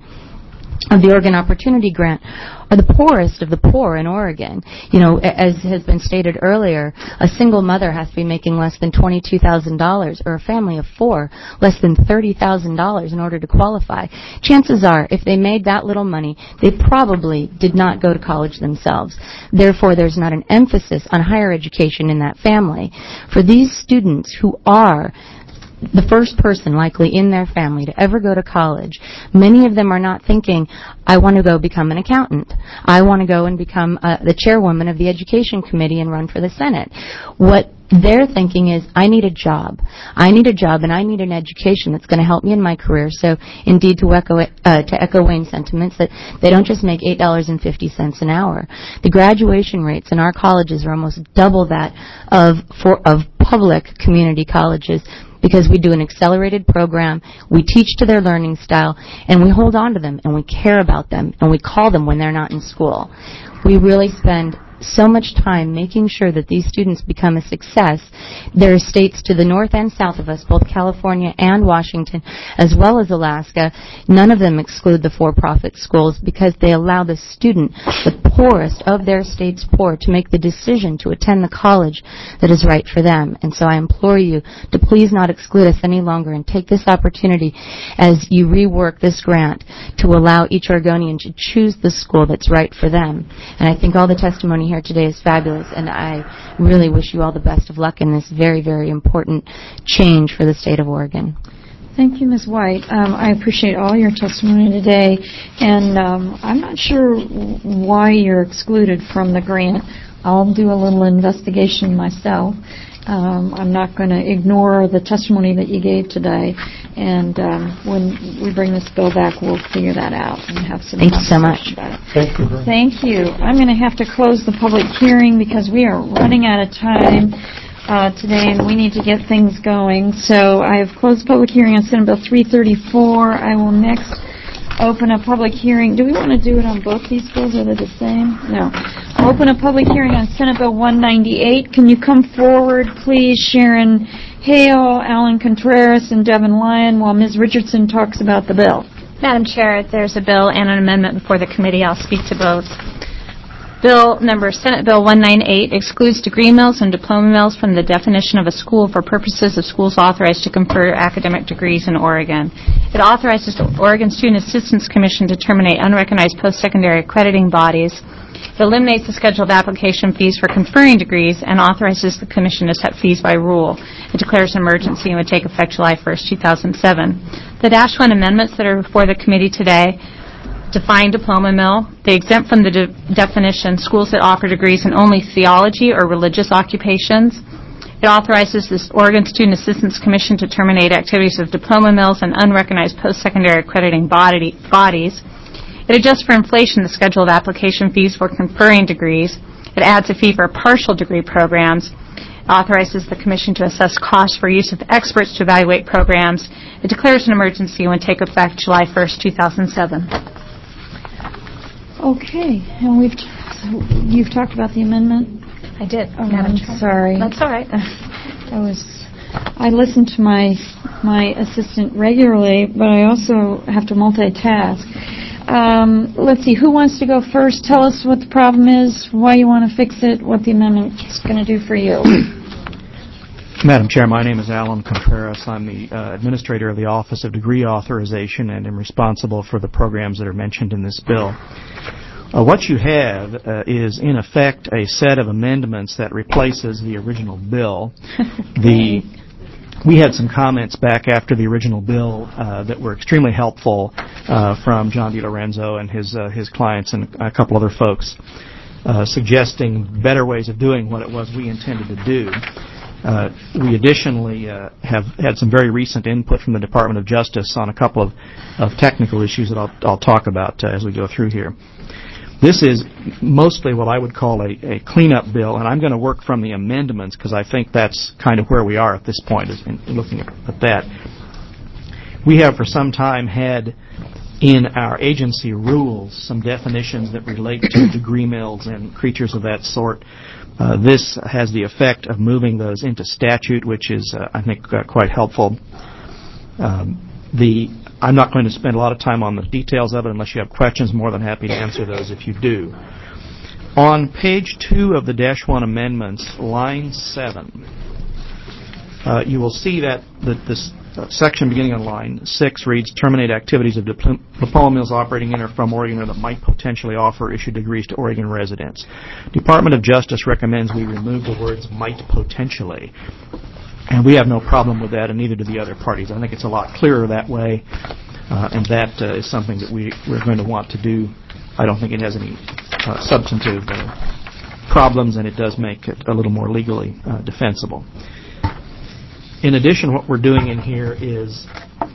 of the Oregon Opportunity Grant are the poorest of the poor in Oregon. You know, as has been stated earlier, a single mother has to be making less than $22,000, or a family of 4 less than $30,000 in order to qualify. Chances are, if they made that little money, they probably did not go to college themselves. Therefore, there's not an emphasis on higher education in that family. For these students who are the first person likely in their family to ever go to college, many of them are not thinking, I want to go become an accountant. I want to go and become the chairwoman of the education committee and run for the Senate. What they're thinking is, I need a job. I need a job and I need an education that's going to help me in my career. So indeed, to echo Wayne's sentiments, that they don't just make $8.50 an hour. The graduation rates in our colleges are almost double that of public community colleges, because we do an accelerated program, we teach to their learning style, and we hold on to them, and we care about them, and we call them when they're not in school. We really spend so much time making sure that these students become a success. There are states to the north and south of us, both California and Washington, as well as Alaska. None of them exclude the for-profit schools because they allow the student, the poorest of their state's poor, to make the decision to attend the college that is right for them. And so I implore you to please not exclude us any longer and take this opportunity as you rework this grant to allow each Oregonian to choose the school that's right for them. And I think all the testimony here today is fabulous, and I really wish you all the best of luck in this very, very important change for the state of Oregon. Thank you, Ms. White. I appreciate all your testimony today, and I'm not sure why you're excluded from the grant. I'll do a little investigation myself. I'm not going to ignore the testimony that you gave today, and when we bring this bill back, we'll figure that out and have some Thank you so much. about it. Thank you. Thank you. I'm going to have to close the public hearing because we are running out of time today, and we need to get things going. So I have closed the public hearing on Senate Bill 334. I will next open a public hearing. Do we want to do it on both these bills? Are they the same? No. I'll open a public hearing on Senate Bill 198. Can you come forward, please, Sharon Hale, Alan Contreras, and Devin Lyon, while Ms. Richardson talks about the bill? Madam Chair, there's a bill and an amendment before the committee. I'll speak to both. Senate Bill 198 excludes degree mills and diploma mills from the definition of a school for purposes of schools authorized to confer academic degrees in Oregon. It authorizes the Oregon Student Assistance Commission to terminate unrecognized post-secondary accrediting bodies. It eliminates the schedule of application fees for conferring degrees and authorizes the Commission to set fees by rule. It declares an emergency and would take effect July 1st, 2007. The Dash 1 amendments that are before the committee today define diploma mill. They exempt from the definition schools that offer degrees in only theology or religious occupations. It authorizes the Oregon Student Assistance Commission to terminate activities of diploma mills and unrecognized post-secondary accrediting bodies. It adjusts for inflation the schedule of application fees for conferring degrees. It adds a fee for partial degree programs. authorizes the Commission to assess costs for use of experts to evaluate programs. It declares an emergency and would take effect July 1st, 2007. Okay, and you've talked about the amendment? I did. Oh, I'm sorry. That's all right. I listen to my assistant regularly, but I also have to multitask. Let's see, who wants to go first? Tell us what the problem is, why you want to fix it, what the amendment is going to do for you. Madam Chair, my name is Alan Contreras. I'm the administrator of the Office of Degree Authorization and am responsible for the programs that are mentioned in this bill. What you have is, in effect, a set of amendments that replaces the original bill. We had some comments back after the original bill that were extremely helpful from John DiLorenzo and his clients and a couple other folks, suggesting better ways of doing what it was we intended to do. We additionally have had some very recent input from the Department of Justice on a couple of technical issues that I'll talk about as we go through here. This is mostly what I would call a cleanup bill, and I'm going to work from the amendments because I think that's kind of where we are at this point, is in looking at that. We have for some time had in our agency rules some definitions that relate to degree mills and creatures of that sort. This has the effect of moving those into statute, which is, I think, quite helpful. I'm not going to spend a lot of time on the details of it unless you have questions. More than happy to answer those if you do. On page 2 of the -1 amendments, line 7, you will see that this section beginning on line 6 reads, terminate activities of diploma mills operating in or from Oregon or that might potentially offer issued degrees to Oregon residents. Department of Justice recommends we remove the words might potentially. And we have no problem with that, and neither do the other parties. I think it's a lot clearer that way, and that is something that we're going to want to do. I don't think it has any substantive problems, and it does make it a little more legally defensible. In addition, what we're doing in here is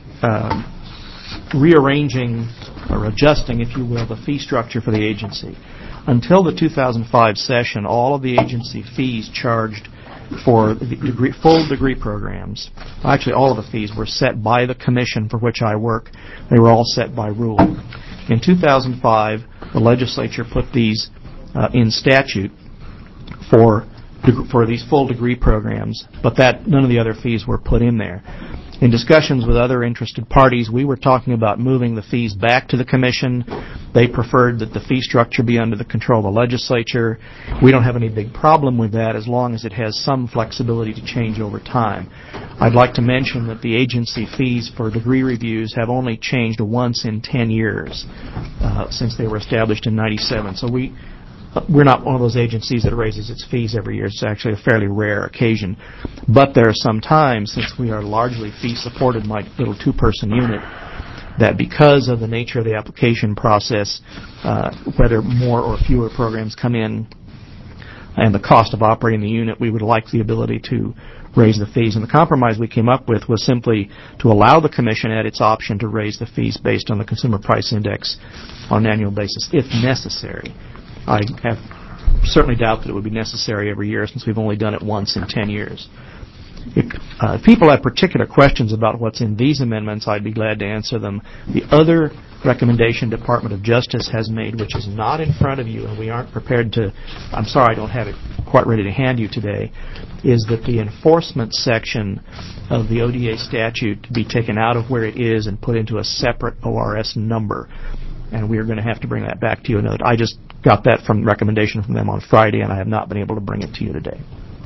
rearranging or adjusting, if you will, the fee structure for the agency. Until the 2005 session, all of the agency fees charged for the full degree programs, actually all of the fees were set by the commission for which I work. They were all set by rule. In 2005, the legislature put these in statute for these full degree programs, but none of the other fees were put in there. In discussions with other interested parties, we were talking about moving the fees back to the commission. They preferred that the fee structure be under the control of the legislature. We don't have any big problem with that as long as it has some flexibility to change over time. I'd like to mention that the agency fees for degree reviews have only changed once in 10 years since they were established in 97. So we're not one of those agencies that raises its fees every year. It's actually a fairly rare occasion. But there are some times, since we are largely fee-supported, my little two-person unit, that because of the nature of the application process, whether more or fewer programs come in and the cost of operating the unit, we would like the ability to raise the fees. And the compromise we came up with was simply to allow the Commission at its option to raise the fees based on the Consumer Price Index on an annual basis, if necessary. I have certainly doubt that it would be necessary every year since we've only done it once in 10 years. If people have particular questions about what's in these amendments, I'd be glad to answer them. The other recommendation Department of Justice has made, which is not in front of you, and we aren't prepared to, I'm sorry I don't have it quite ready to hand you today, is that the enforcement section of the ODA statute be taken out of where it is and put into a separate ORS number. And we are going to have to bring that back to you. I just got that recommendation from them on Friday, and I have not been able to bring it to you today.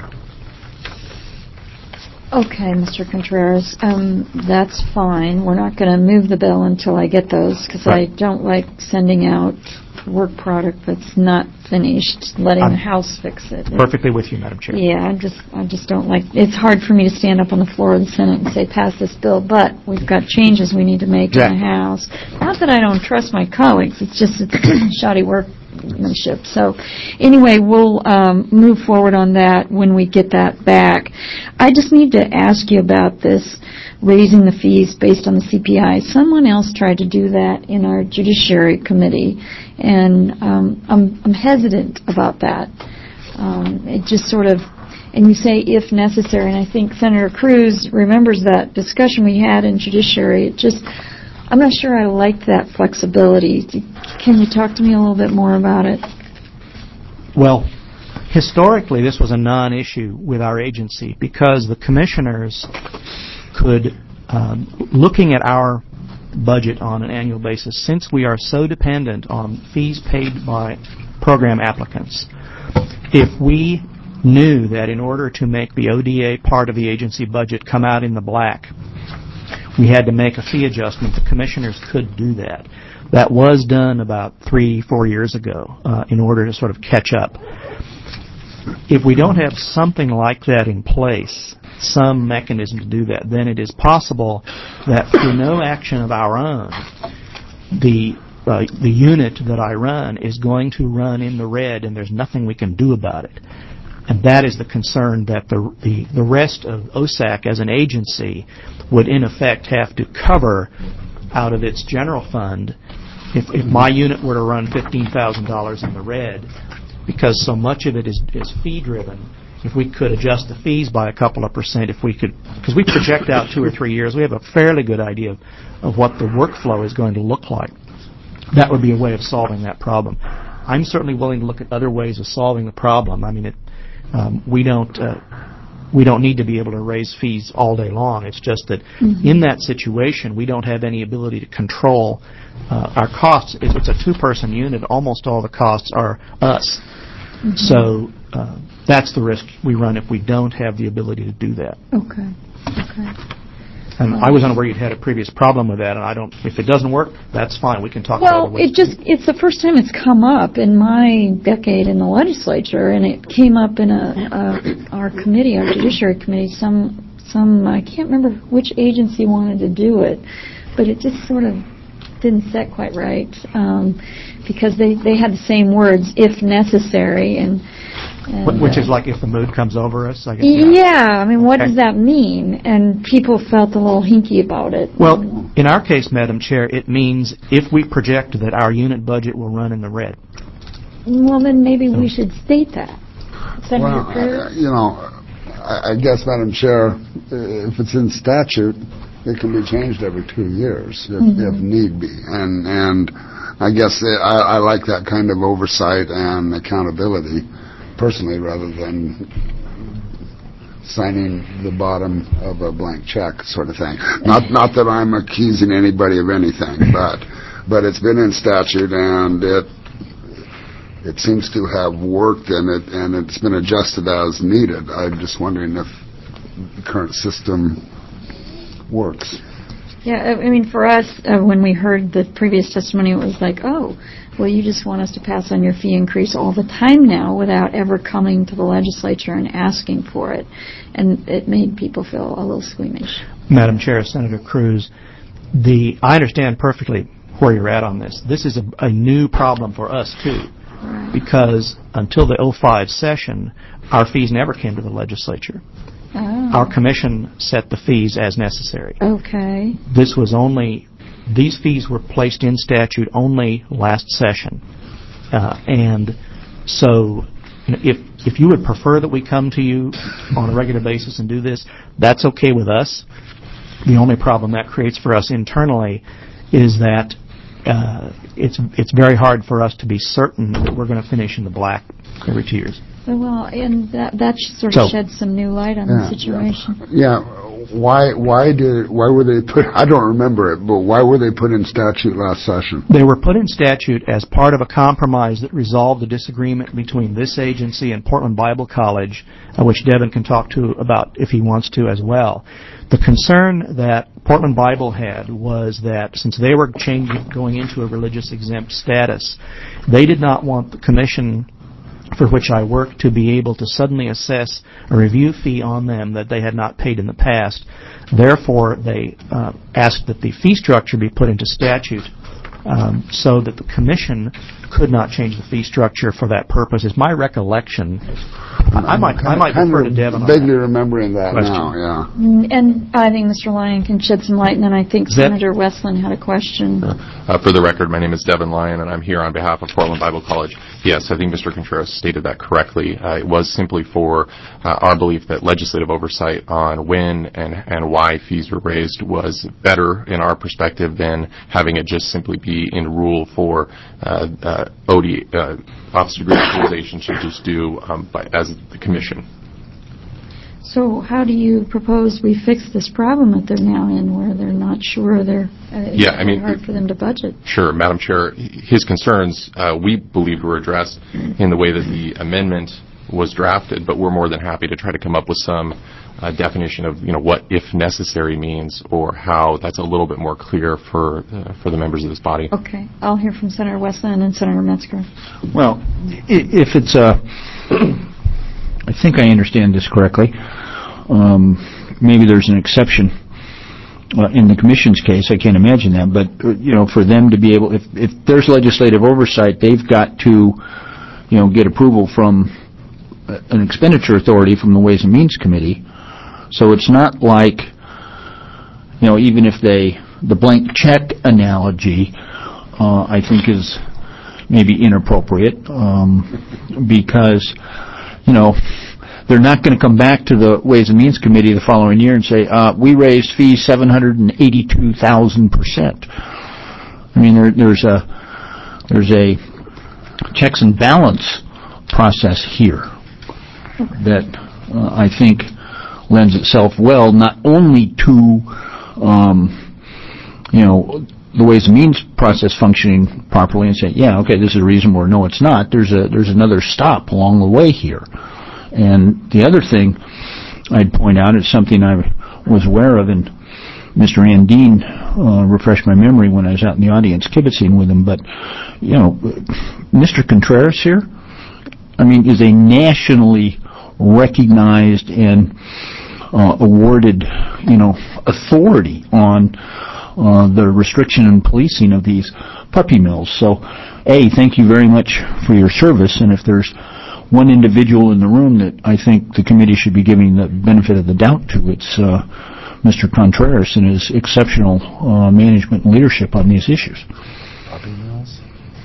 Okay, Mr. Contreras, that's fine. We're not going to move the bill until I get those, because I don't like sending out work product that's not finished, letting the House fix it. Perfectly with you, Madam Chair. Yeah, I just don't like. It's hard for me to stand up on the floor of the Senate and say pass this bill, but we've got changes we need to make in the House. Not that I don't trust my colleagues. It's just shoddy workmanship. So anyway, we'll move forward on that when we get that back. I just need to ask you about this raising the fees based on the CPI. Someone else tried to do that in our Judiciary Committee, and I'm hesitant about that. It just sort of, and you say if necessary, and I think Senator Cruz remembers that discussion we had in Judiciary. I'm not sure I like that flexibility. Can you talk to me a little bit more about it? Well, historically, this was a non-issue with our agency because the commissioners could, looking at our budget on an annual basis, since we are so dependent on fees paid by program applicants, if we knew that in order to make the ODA part of the agency budget come out in the black, we had to make a fee adjustment, the commissioners could do that. That was done about 3-4 years ago in order to sort of catch up. If we don't have something like that in place, some mechanism to do that, then it is possible that through no action of our own, the unit that I run is going to run in the red, and there's nothing we can do about it. And that is the concern that the rest of OSAC as an agency would in effect have to cover out of its general fund if my unit were to run $15,000 in the red, because so much of it is fee driven. If we could adjust the fees by a couple of percent, because we project out 2 or 3 years, we have a fairly good idea of what the workflow is going to look like. That would be a way of solving that problem. I'm certainly willing to look at other ways of solving the problem. I mean, we don't need to be able to raise fees all day long. It's just that in that situation, we don't have any ability to control our costs. If it's a 2-person unit, almost all the costs are us. So that's the risk we run if we don't have the ability to do that. Okay. And I was unaware you'd had a previous problem with that, and if it doesn't work, that's fine. We can talk about it. Well, it's the first time it's come up in my decade in the legislature, and it came up in our committee, our Judiciary Committee. Some I can't remember which agency wanted to do it, but it just sort of didn't set quite right because they had the same words, if necessary, and which is like if the mood comes over us, I guess. Yeah, I mean, what does that mean? And people felt a little hinky about it. Well, in our case, Madam Chair, it means if we project that our unit budget will run in the red. Well, then maybe we should state that. Senator Cruz? I guess, Madam Chair, if it's in statute, it can be changed every 2 years if need be. And I guess I like that kind of oversight and accountability personally, rather than signing the bottom of a blank check sort of thing. Not that I'm accusing anybody of anything, but it's been in statute, and it seems to have worked, and it's been adjusted as needed. I'm just wondering if the current system works. Yeah, I mean, for us, when we heard the previous testimony, it was like, oh, well, you just want us to pass on your fee increase all the time now without ever coming to the legislature and asking for it. And it made people feel a little squeamish. Madam Chair, Senator Cruz, I understand perfectly where you're at on this. This is a new problem for us, too, because until the 2005 session, our fees never came to the legislature. Oh. Our commission set the fees as necessary. Okay. These fees were placed in statute only last session. And so if you would prefer that we come to you on a regular basis and do this, that's okay with us. The only problem that creates for us internally is that it's very hard for us to be certain that we're going to finish in the black every 2 years. Well, and that sort of sheds some new light on the situation. Yeah. Why were they put? I don't remember it, but why were they put in statute last session? They were put in statute as part of a compromise that resolved the disagreement between this agency and Portland Bible College, which Devin can talk to about if he wants to as well. The concern that Portland Bible had was that since they were going into a religious exempt status, they did not want the commission for which I work to be able to suddenly assess a review fee on them that they had not paid in the past. Therefore, they asked that the fee structure be put into statute so that the commission could not change the fee structure for that purpose. Is my recollection. I might defer to Deb on that. Vaguely remembering that now, yeah. And I think Mr. Lyon can shed some light, and then I think Senator Westland had a question. For the record, my name is Devin Lyon, and I'm here on behalf of Portland Bible College. Yes, I think Mr. Contreras stated that correctly. It was simply for our belief that legislative oversight on when and why fees were raised was better in our perspective than having it just simply be in rule for Office of Degree Authorization should just do as the commission. So how do you propose we fix this problem that they're now in, where they're not sure it's hard for them to budget? Sure, Madam Chair. His concerns, we believe, were addressed in the way that the amendment was drafted, but we're more than happy to try to come up with some definition of what if necessary means, or how that's a little bit more clear for the members of this body. Okay, I'll hear from Senator Westland and Senator Metzger. Well, if it's I think I understand this correctly. Maybe there's an exception in the Commission's case. I can't imagine that, but for them to be able, if there's legislative oversight, they've got to, get approval from an expenditure authority from the Ways and Means Committee. So it's not like, even if the blank check analogy, I think is maybe inappropriate, because, they're not going to come back to the Ways and Means Committee the following year and say, we raised fees 782,000%. I mean, there's a checks and balance process here that I think lends itself well not only to the Ways and Means process functioning properly and say, yeah, okay, this is reasonable, or no, it's not. There's another stop along the way here. And the other thing I'd point out is something I was aware of, and Mr. Andine refreshed my memory when I was out in the audience kibitzing with him, but, Mr. Contreras here, is a nationally recognized and awarded, authority on the restriction and policing of these puppy mills. So, thank you very much for your service, and if there's one individual in the room that I think the committee should be giving the benefit of the doubt to, it's Mr. Contreras and his exceptional management and leadership on these issues. Puppy mills?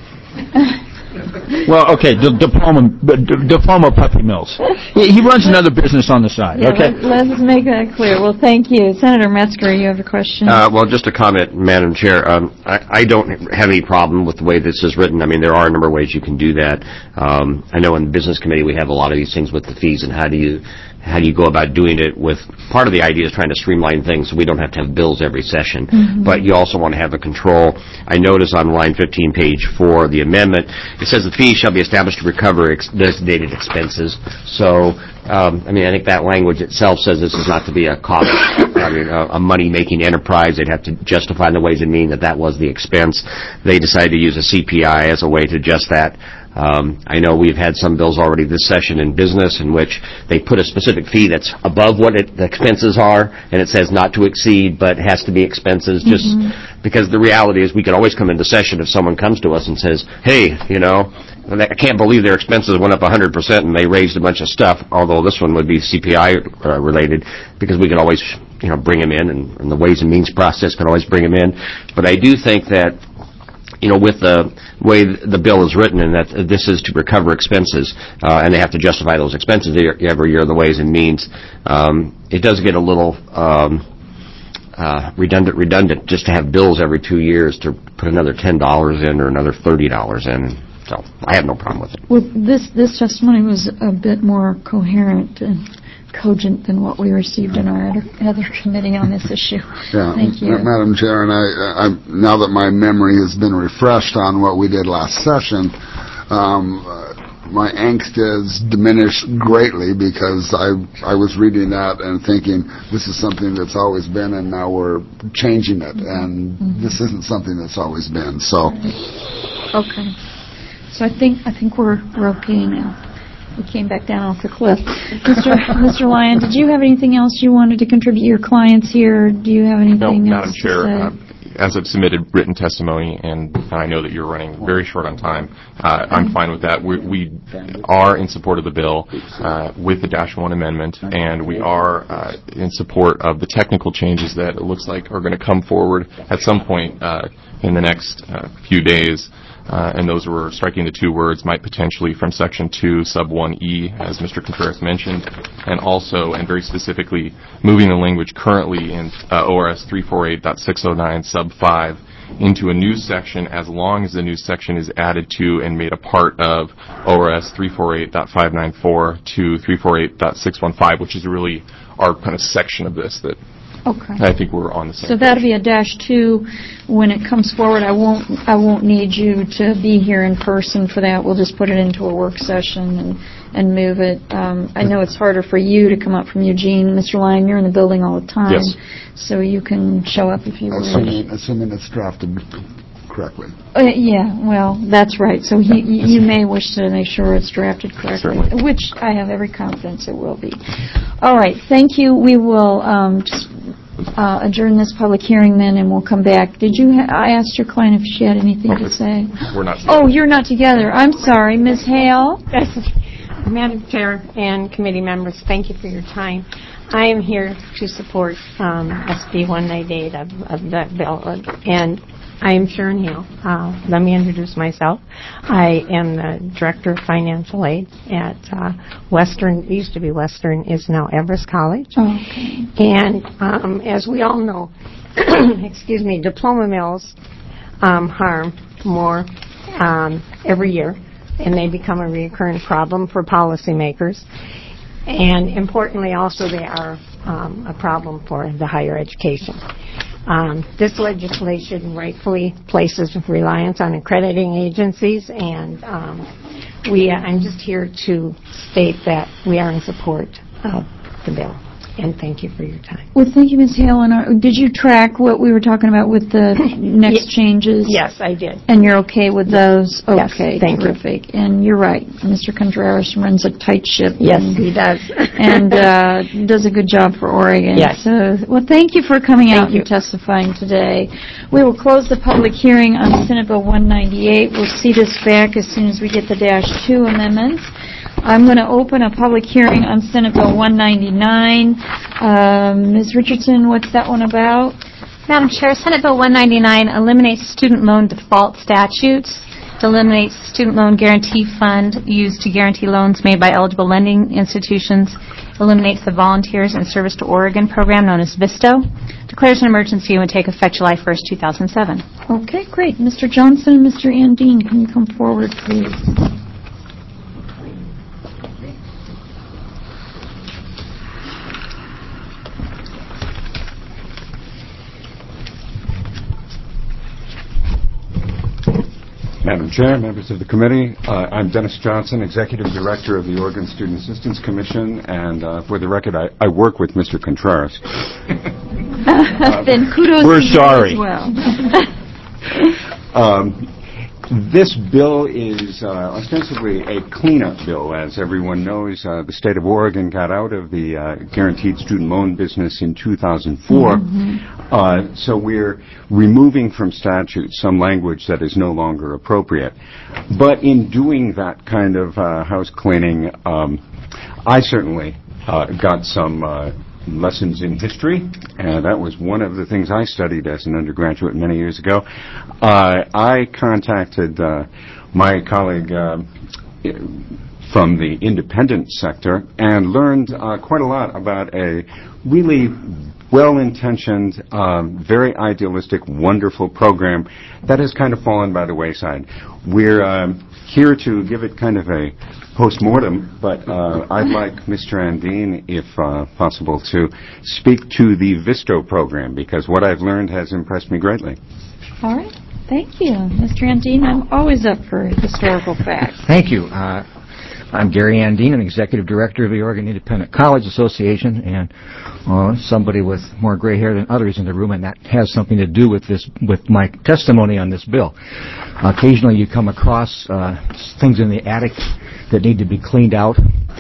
Well, okay, diploma puppy mills. He runs another business on the side. Yeah, okay, let's make that clear. Well, thank you. Senator Metzger, you have a question? Well, just a comment, Madam Chair. I don't have any problem with the way this is written. There are a number of ways you can do that. I know in the Business Committee we have a lot of these things with the fees, and how do you go about doing it with, part of the idea is trying to streamline things so we don't have to have bills every session. Mm-hmm. But you also want to have a control. I notice on line 15, page 4 of the amendment, it says the fee shall be established to recover designated expenses. So, I think that language itself says this is not to be a cost, a money-making enterprise. They'd have to justify in the Ways and Means that was the expense. They decided to use a CPI as a way to adjust that. I know we've had some bills already this session in business in which they put a specific fee that's above what the expenses are, and it says not to exceed, but has to be expenses, just because the reality is we can always come into session if someone comes to us and says, hey, I can't believe their expenses went up 100% and they raised a bunch of stuff, although this one would be CPI related, because we can always bring them in, and the Ways and Means process can always bring them in. But I do think that with the way the bill is written, and that this is to recover expenses, and they have to justify those expenses every year in the Ways and Means, it does get a little redundant just to have bills every 2 years to put another $10 in or another $30 in. So I have no problem with it. Well, this testimony was a bit more coherent and cogent than what we received in our other committee on this issue. Yeah, thank you, Madam Chair. And I now that my memory has been refreshed on what we did last session, my angst has diminished greatly, because I was reading that and thinking this is something that's always been, and now we're changing it, and this isn't something that's always been. So, okay. So I think we're okay now. We came back down off the cliff. Mr. Lyon, did you have anything else you wanted to contribute? Your clients here, do you have anything else Madam Chair, to say? as I've submitted written testimony, and I know that you're running very short on time, I'm fine with that. We are in support of the bill with the -1 amendment, and we are in support of the technical changes that it looks like are going to come forward at some point in the next few days. And those were striking the 2 words "might potentially" from Section 2, Sub 1E, as Mr. Contreras mentioned, and also, and very specifically, moving the language currently in ORS 348.609, Sub 5, into a new section as long as the new section is added to and made a part of ORS 348.594 to 348.615, which is really our kind of section of this that I think we're on the same. So that'll be a -2 when it comes forward. I won't need you to be here in person for that. We'll just put it into a work session and move it. I know it's harder for you to come up from Eugene. Mr. Lyon, you're in the building all the time. Yes. So you can show up if you wish. Assuming it's drafted correctly. Yeah, well, that's right. So you may wish to make sure it's drafted correctly, Certainly. which I have every confidence it will be. All right, thank you. We will just adjourn this public hearing then, and we'll come back. I asked your client if she had anything to say. We're not together. Oh, you're not together. I'm sorry. Ms. Hale? Yes. Madam Chair and committee members, thank you for your time. I am here to support SB 198 of that bill, and I am Sharon Hale. Let me introduce myself. I am the Director of Financial Aid at Western, used to be Western, is now Everest College. Okay. And as we all know, excuse me, diploma mills harm more every year, and they become a recurrent problem for policymakers. And importantly, also, they are a problem for the higher education. This legislation rightfully places reliance on accrediting agencies, and I'm just here to state that we are in support of the bill. And thank you for your time. Well, thank you, Ms. Hale. And did you track what we were talking about with the next changes? Yes, I did. And you're okay with those? Yes, Okay, thank you. terrific. And you're right. Mr. Contreras runs a tight ship. Yes, he does. And does a good job for Oregon. Yes. So, well, thank you for coming out Thank you. and testifying today. We will close the public hearing on Senate Bill 198. We'll see this back as soon as we get the -2 amendments. I'm going to open a public hearing on Senate Bill 199. Ms. Richardson, what's that one about? Madam Chair, Senate Bill 199 eliminates student loan default statutes. It eliminates the student loan guarantee fund used to guarantee loans made by eligible lending institutions. Eliminates the Volunteers in Service to Oregon program known as VISTO. Declares an emergency and would take effect July 1st, 2007. Okay, great. Mr. Johnson and Mr. Andine, can you come forward, please? Madam Chair, members of the committee, I'm Dennis Johnson, Executive Director of the Oregon Student Assistance Commission, and for the record, I work with Mr. Contreras. Then kudos We're to you sorry. as well. This bill is ostensibly a cleanup bill. As everyone knows, the state of Oregon got out of the guaranteed student loan business in 2004. So we're removing from statute some language that is no longer appropriate. But in doing that kind of house cleaning, I certainly got some lessons in history, and that was one of the things I studied as an undergraduate many years ago. I contacted my colleague from the independent sector and learned quite a lot about a really well-intentioned, very idealistic, wonderful program that has kind of fallen by the wayside. We're here to give it kind of a post-mortem, but I'd like Mr. Andine, if possible, to speak to the VISTO program, because what I've learned has impressed me greatly. All right. Thank you. Mr. Andine, I'm always up for historical facts. Thank you. I'm Gary Andine, I'm Executive Director of the Oregon Independent College Association, and somebody with more gray hair than others in the room, and that has something to do with with my testimony on this bill. Occasionally you come across things in the attic that need to be cleaned out.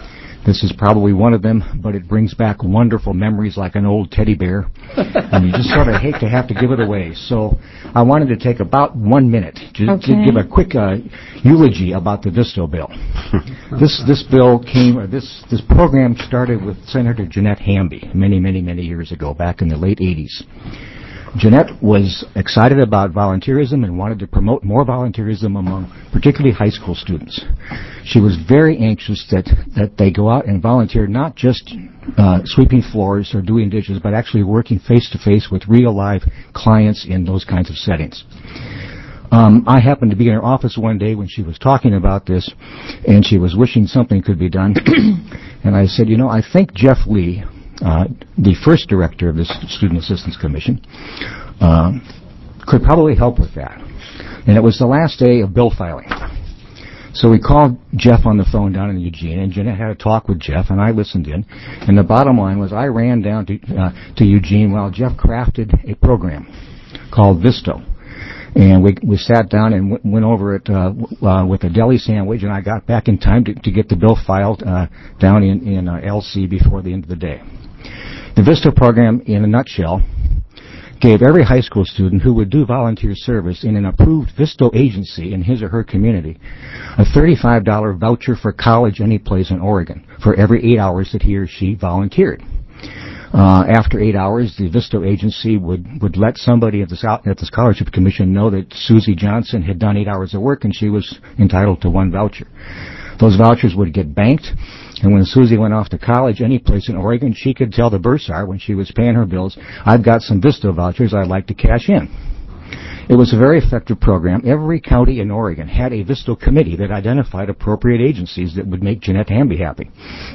This is probably one of them, but it brings back wonderful memories like an old teddy bear, and you just sort of hate to have to give it away. So I wanted to take about 1 minute to give a quick eulogy about the Visto bill. This bill this program started with Senator Jeanette Hamby many years ago, back in the late 80s. Jeanette was excited about volunteerism and wanted to promote more volunteerism among particularly high school students. She was very anxious that they go out and volunteer, not just sweeping floors or doing dishes, but actually working face-to-face with real live clients in those kinds of settings. I happened to be in her office one day when she was talking about this, and she was wishing something could be done. And I said, I think Jeff Lee, the first director of this Student Assistance Commission, could probably help with that. And it was the last day of bill filing. So we called Jeff on the phone down in Eugene, and Jeanette had a talk with Jeff, and I listened in. And the bottom line was I ran down to Eugene while Jeff crafted a program called Visto. And we sat down and went over it with a deli sandwich, and I got back in time to get the bill filed down in LC before the end of the day. The Visto program, in a nutshell, gave every high school student who would do volunteer service in an approved Visto agency in his or her community a $35 voucher for college any place in Oregon for every 8 hours that he or she volunteered. After 8 hours, the Visto agency would let somebody at the Scholarship Commission know that Susie Johnson had done 8 hours of work and she was entitled to one voucher. Those vouchers would get banked, and when Susie went off to college any place in Oregon, she could tell the bursar when she was paying her bills, I've got some Visto vouchers I'd like to cash in. It was a very effective program. Every county in Oregon had a Visto committee that identified appropriate agencies that would make Jeanette Hamby happy.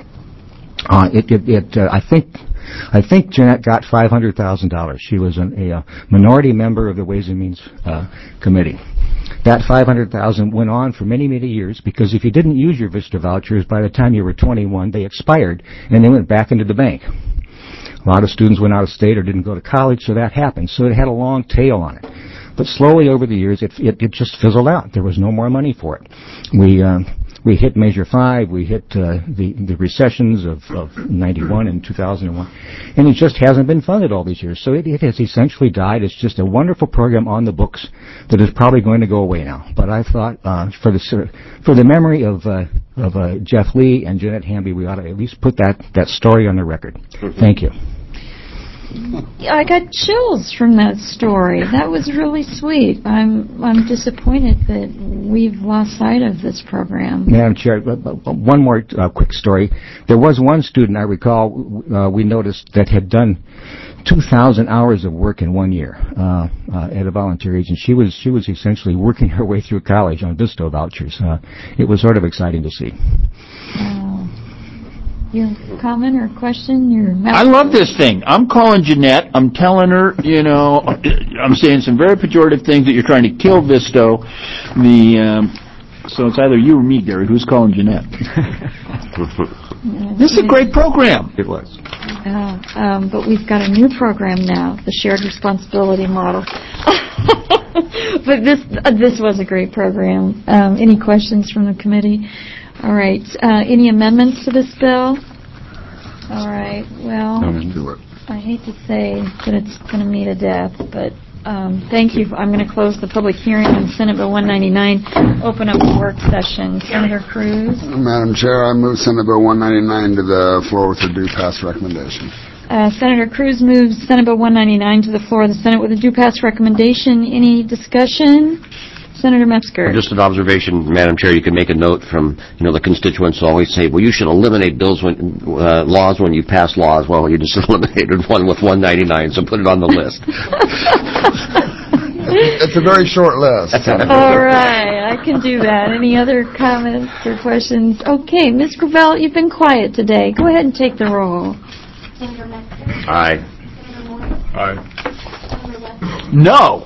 I think Jeanette got $500,000. She was a minority member of the Ways and Means Committee. That $500,000 went on for many years because if you didn't use your Visto vouchers by the time you were 21, they expired and they went back into the bank. A lot of students went out of state or didn't go to college, so that happened. So it had a long tail on it. But slowly over the years, it just fizzled out. There was no more money for it. We hit Measure 5, we hit the recessions of 91 and 2001, and it just hasn't been funded all these years. So it has essentially died. It's just a wonderful program on the books that is probably going to go away now. But I thought for the memory of Jeff Lee and Jeanette Hamby, we ought to at least put that story on the record. Thank you. I got chills from that story. That was really sweet. I'm disappointed that we've lost sight of this program. Madam Chair, one more quick story. There was one student I recall we noticed that had done 2,000 hours of work in 1 year at a volunteer agency. She was essentially working her way through college on Visto vouchers. It was sort of exciting to see. Your comment or question? I love this thing. I'm calling Jeanette. I'm telling her, I'm saying some very pejorative things that you're trying to kill Visto. So it's either you or me, Gary. Who's calling Jeanette? This is a great program. It was. But we've got a new program now, the shared responsibility model. But this was a great program. Any questions from the committee? All right. Any amendments to this bill? All right. Well, I hate to say that it's going to meet a death, but thank you. I'm going to close the public hearing on Senate Bill 199, open up the work session. Senator Cruz? Madam Chair, I move Senate Bill 199 to the floor with a due pass recommendation. Senator Cruz moves Senate Bill 199 to the floor of the Senate with a due pass recommendation. Any discussion? Senator Metzger. Just an observation, Madam Chair. You can make a note from, the constituents always say, well, you should eliminate laws when you pass laws. Well, you just eliminated one with 199, so put it on the list. It's a very short list. All right, I can do that. Any other comments or questions? Okay, Ms. Gravel, you've been quiet today. Go ahead and take the roll. Senator Metzger? Aye. Senator Moore? Aye. Senator West? No.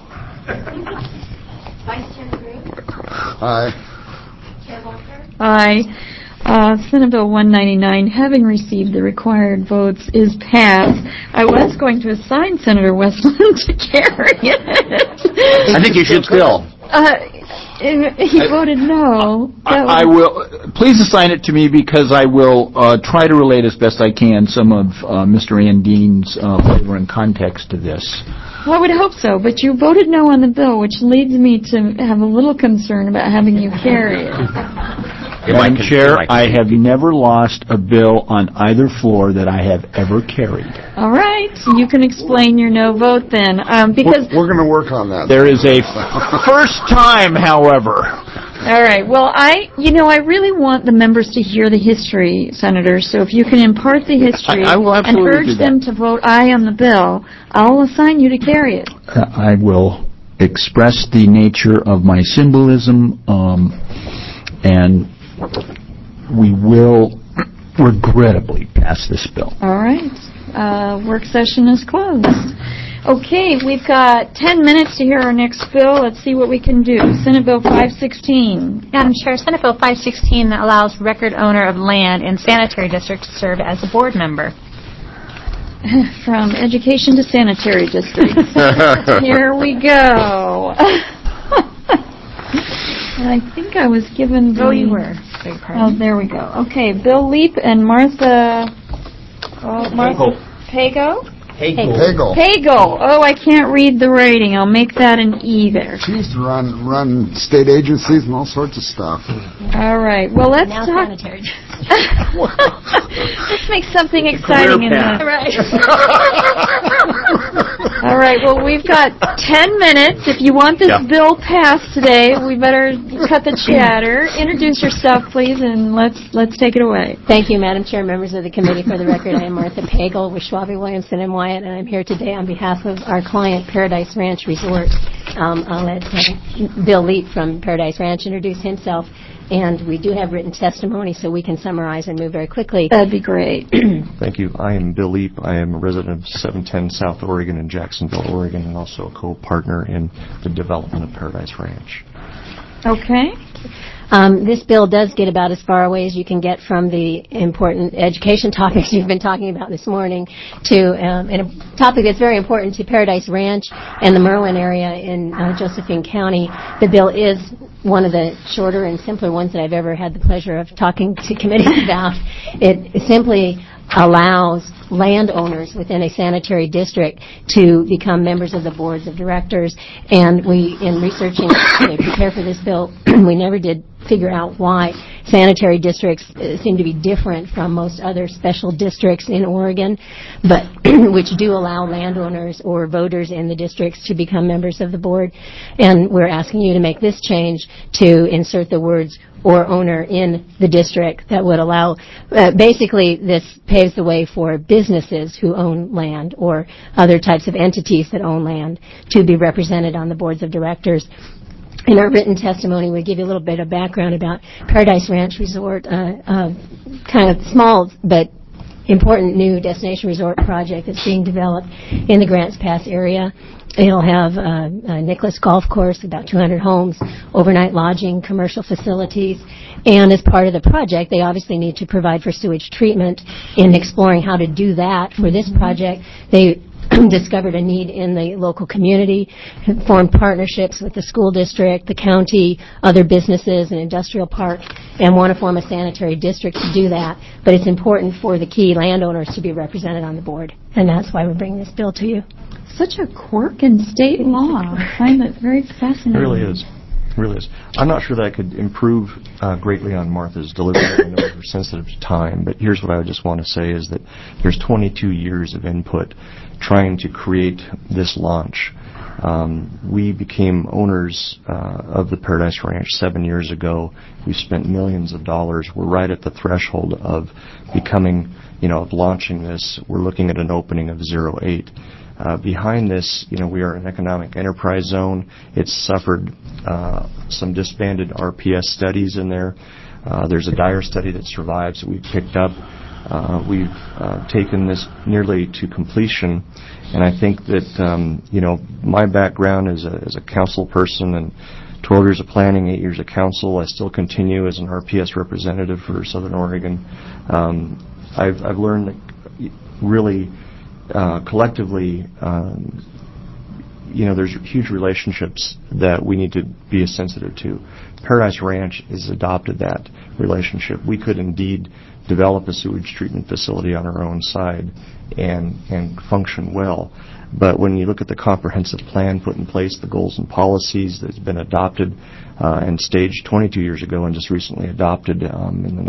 Vice Chair Cruz? Aye. Chair Walker? Aye. Senate Bill 199, having received the required votes, is passed. I was going to assign Senator Westland to carry it. I think you should still. He voted no. I will. Please assign it to me because I will try to relate as best I can some of Mr. Andeen's flavor and context to this. Well, I would hope so, but you voted no on the bill, which leads me to have a little concern about having you carry it. Madam Chair, I have never lost a bill on either floor that I have ever carried. All right, so you can explain your no vote then, because we're going to work on that. There is a first time, however. All right. Well, I really want the members to hear the history, Senator. So if you can impart the history I will and absolutely urge them to vote aye on the bill, I'll assign you to carry it. I will express the nature of my symbolism, and we will regrettably pass this bill. All right. Work session is closed. Okay, we've got 10 minutes to hear our next bill. Let's see what we can do. Senate Bill 516. Madam Chair, Senate Bill 516 allows record owner of land in sanitary districts to serve as a board member. From education to sanitary districts. Here we go. And I think I was given the... Oh, you were. Oh, there we go. Okay, Bill Leap and Martha... Pago? Pago. Oh, I can't read the rating. I'll make that an E there. She used to run state agencies and all sorts of stuff. All right. Well, let's talk. Sanitary. Let's make something exciting in that. Right. All right. Well, we've got 10 minutes. If you want this bill passed today, we better cut the chatter. Introduce yourself, please, and let's take it away. Thank you, Madam Chair, members of the committee. For the record, I am Martha Pagel with Schwabe, Williamson & Wyatt, and I'm here today on behalf of our client, Paradise Ranch Resort. I'll let Bill Leap from Paradise Ranch introduce himself. And we do have written testimony, so we can summarize and move very quickly. That'd be great. Thank you. I am Bill Leap. I am a resident of 710 South Oregon in Jacksonville, Oregon, and also a co-partner in the development of Paradise Ranch. Okay. This bill does get about as far away as you can get from the important education topics you've been talking about this morning to and a topic that's very important to Paradise Ranch and the Merwin area in Josephine County. The bill is one of the shorter and simpler ones that I've ever had the pleasure of talking to committees about. It simply allows landowners within a sanitary district to become members of the boards of directors. And we, in researching to prepare for this bill, we never did figure out why sanitary districts seem to be different from most other special districts in Oregon, but which do allow landowners or voters in the districts to become members of the board. And we're asking you to make this change to insert the words or owner in the district that would allow, basically this paves the way for businesses who own land or other types of entities that own land to be represented on the boards of directors. In our written testimony, we give you a little bit of background about Paradise Ranch Resort, kind of small but important new destination resort project that's being developed in the Grants Pass area. It'll have a Nicholas Golf Course, about 200 homes, overnight lodging, commercial facilities, and as part of the project, they obviously need to provide for sewage treatment. In exploring how to do that for this project, they discovered a need in the local community, formed partnerships with the school district, the county, other businesses, an industrial park, and want to form a sanitary district to do that. But it's important for the key landowners to be represented on the board, and that's why we're bringing this bill to you. Such a quirk in state law. I find it very fascinating. It really is. It really is. I'm not sure that I could improve greatly on Martha's delivery. I know we're sensitive to time, but here's what I would just want to say is that there's 22 years of input trying to create this launch. We became owners of the Paradise Ranch 7 years ago. We spent millions of dollars. We're right at the threshold of becoming, of launching this. We're looking at an opening of 08. Behind this, we are an economic enterprise zone. It's suffered some disbanded RPS studies in there. There's a dire study that survives that we've picked up. We've taken this nearly to completion, and I think that my background as a council person and 12 years of planning, 8 years of council, I still continue as an RPS representative for Southern Oregon. I've learned that really collectively there's huge relationships that we need to be sensitive to. Paradise Ranch has adopted that relationship. We could indeed develop a sewage treatment facility on our own side and function well. But when you look at the comprehensive plan put in place, the goals and policies that's been adopted and staged 22 years ago and just recently adopted in the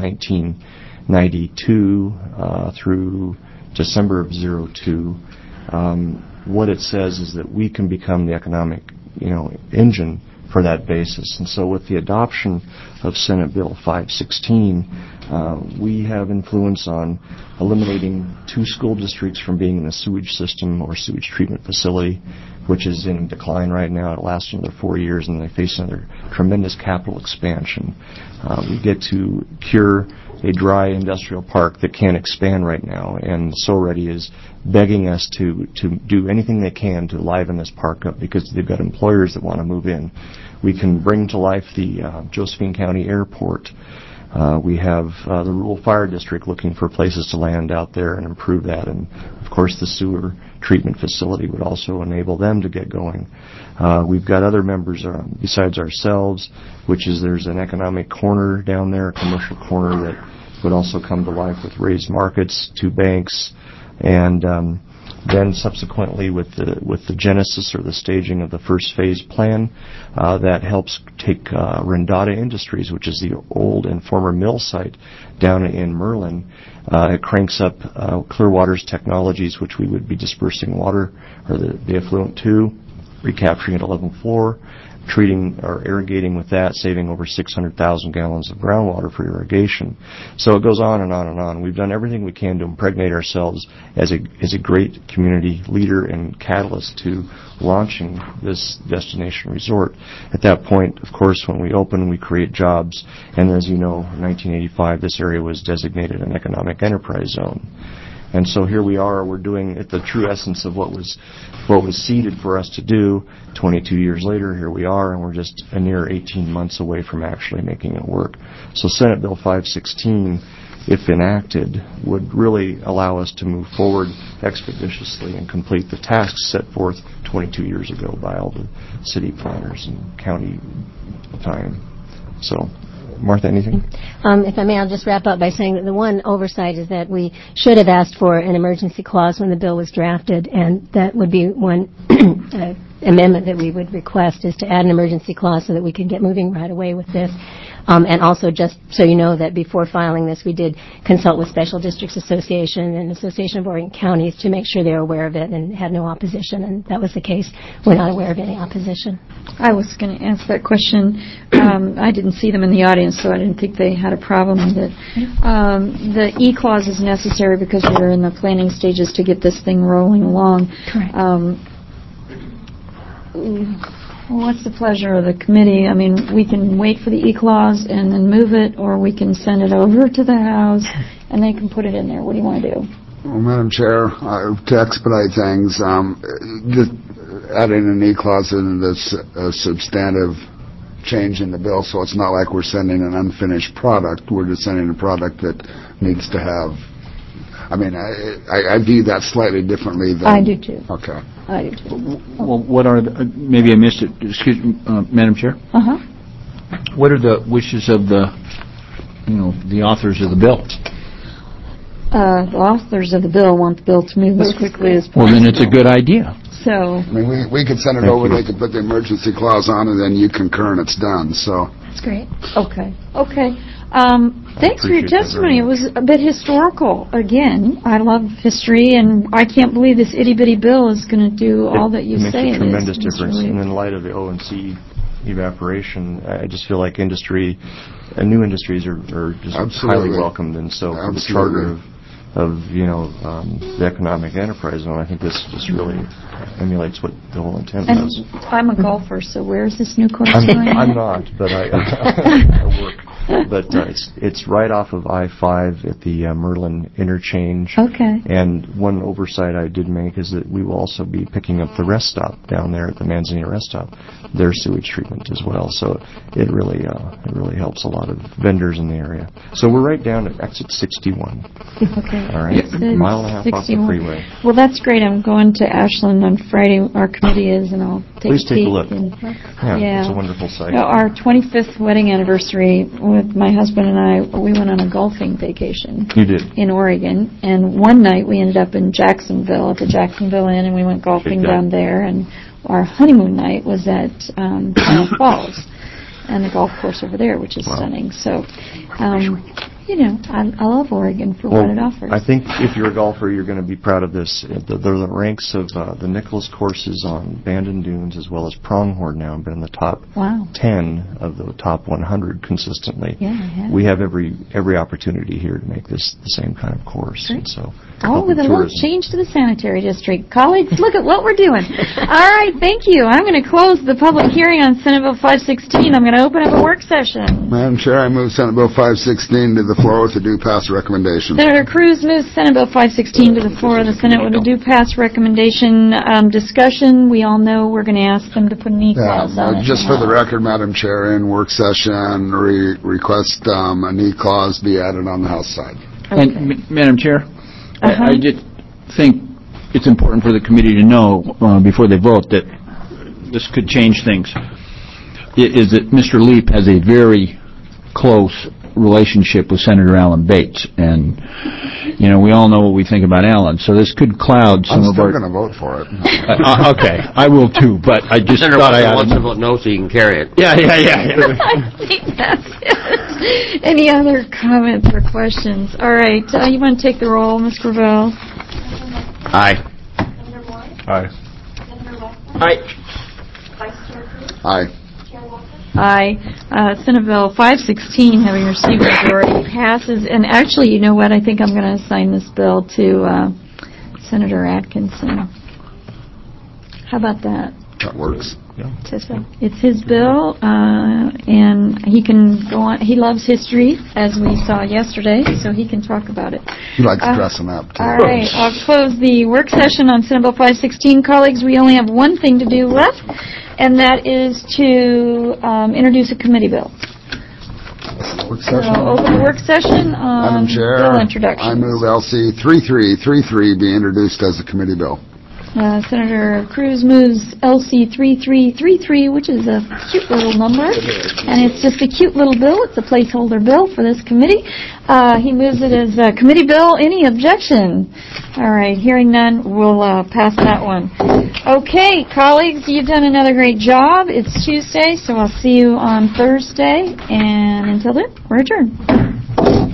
1992 through December of 02, what it says is that we can become the economic, engine for that basis. And so with the adoption of Senate Bill 516, we have influence on eliminating 2 school districts from being in a sewage system or sewage treatment facility, which is in decline right now. It lasts another 4 years, and they face another tremendous capital expansion. We get to cure a dry industrial park that can't expand right now, and SoReady is begging us to do anything they can to liven this park up because they've got employers that want to move in. We can bring to life the Josephine County Airport. We have the Rural Fire District looking for places to land out there and improve that. And, of course, the sewer treatment facility would also enable them to get going. We've got other members besides ourselves, which is there's an economic corner down there, a commercial corner that would also come to life with raised markets, 2 banks, and then subsequently with the genesis or the staging of the first phase plan, that helps take Rendata Industries, which is the old and former mill site down in Merlin. It cranks up Clearwater's technologies, which we would be dispersing water or the effluent to, recapturing at 11th floor, treating or irrigating with that, saving over 600,000 gallons of groundwater for irrigation. So it goes on and on and on. We've done everything we can to impregnate ourselves as a great community leader and catalyst to launching this destination resort. At that point, of course, when we open, we create jobs, and as you know, in 1985, this area was designated an economic enterprise zone. And so here we are, we're doing at the true essence of what was seeded for us to do. 22 years later, here we are, and we're just a near 18 months away from actually making it work. So Senate Bill 516, if enacted, would really allow us to move forward expeditiously and complete the tasks set forth 22 years ago by all the city planners and county time. So, Martha, anything? If I may, I'll just wrap up by saying that the one oversight is that we should have asked for an emergency clause when the bill was drafted, and that would be one amendment that we would request, is to add an emergency clause so that we can get moving right away with this. And also, just so you know, that before filing this, we did consult with Special Districts Association and Association of Oregon Counties to make sure they were aware of it and had no opposition, and that was the case. We're not aware of any opposition. I was going to ask that question. I didn't see them in the audience, so I didn't think they had a problem with it. The E clause is necessary because we're in the planning stages to get this thing rolling along. Correct. What's the pleasure of the committee? I mean, we can wait for the E clause and then move it, or we can send it over to the House and they can put it in there. What do you want to do? Well, Madam Chair, to expedite things, just adding an E clause in this substantive change in the bill, so it's not like we're sending an unfinished product. We're just sending a product that needs to have. I mean, I view that slightly differently than... I do, too. Okay. I do, too. Well, what are maybe I missed it. Excuse me, Madam Chair? Uh-huh. What are the wishes of the authors of the bill? The authors of the bill want the bill to move as quickly as possible. Well, then it's a good idea. So... I mean, we could send it over, they could put the emergency clause on, and then you concur and it's done, so... That's great. Okay. Thanks for your testimony. It was a bit historical. Again, I love history, and I can't believe this itty-bitty bill is going to do all that you say it is. It makes a tremendous difference. And in light of the O&C evaporation, I just feel like new industries are just highly welcomed. And so for the charter of the economic enterprise zone, I think this just really emulates what the whole intent was. I'm a golfer, so where's this new course going? I'm not, but I work. but it's right off of I-5 at the Merlin interchange. Okay. And one oversight I did make is that we will also be picking up the rest stop down there at the Manzanita rest stop, their sewage treatment as well. So it really helps a lot of vendors in the area. So we're right down at exit 61. Okay. All right, mile and a half 61. off the freeway. Well, that's great. I'm going to Ashland on Friday. Our committee is, and I'll take Please a peek. take a look. Yeah, it's a wonderful site. Our 25th wedding anniversary with my husband and I, we went on a golfing vacation. You did. In Oregon, and one night we ended up in Jacksonville at the Jacksonville Inn, and we went golfing down there. And our honeymoon night was at Channel Falls, and the golf course over there, which is stunning. So, I love Oregon for what it offers. I think if you're a golfer, you're going to be proud of this. The ranks of the Nicklaus courses on Bandon Dunes as well as Pronghorn now have been in the top 10 of the top 100 consistently. Yeah. We have every opportunity here to make this the same kind of course. And so, with a little change to the sanitary district. Colleagues, look at what we're doing. All right, thank you. I'm going to close the public hearing on Senate Bill 516. I'm going to open up a work session. Madam Chair, I move Senate Bill 516 to the floor with a due pass recommendation. Senator Cruz moves Senate Bill 516 to the floor of the Senate with a due pass recommendation. Discussion, we all know we're going to ask them to put an E-clause on it. Just for the record, Madam Chair, in work session, request an E-clause be added on the House side. Okay. And, Madam Chair, I just think it's important for the committee to know before they vote that this could change things. Is that Mr. Leap has a very close relationship with Senator Alan Bates, and we all know what we think about Alan. So this could cloud some of our. I'm still going to vote for it. Okay, I will too. But I just Senator thought I wants to vote no, so you can carry it. Yeah. I think that's it. Any other comments or questions? All right, you want to take the roll, Ms. Gravel? Aye. Aye. Aye. Aye. Senate Bill 516, having received a majority, passes. And actually, you know what? I think I'm going to assign this bill to Senator Atkinson. How about that? That works. Yeah. It's his bill, and he can go on. He loves history, as we saw yesterday, so he can talk about it. He likes dressing up, too. All right, I'll close the work session on Senate Bill 516. Colleagues, we only have one thing to do left, and that is to introduce a committee bill. So open the work session on Madam Chair, bill introductions. I move LC 3333 be introduced as a committee bill. Senator Cruz moves LC 3333, which is a cute little number, and it's just a cute little bill. It's a placeholder bill for this committee. He moves it as a committee bill. Any objection? All right, hearing none, we'll pass that one. Okay, colleagues, you've done another great job. It's Tuesday, so I'll see you on Thursday, and until then, we're adjourned.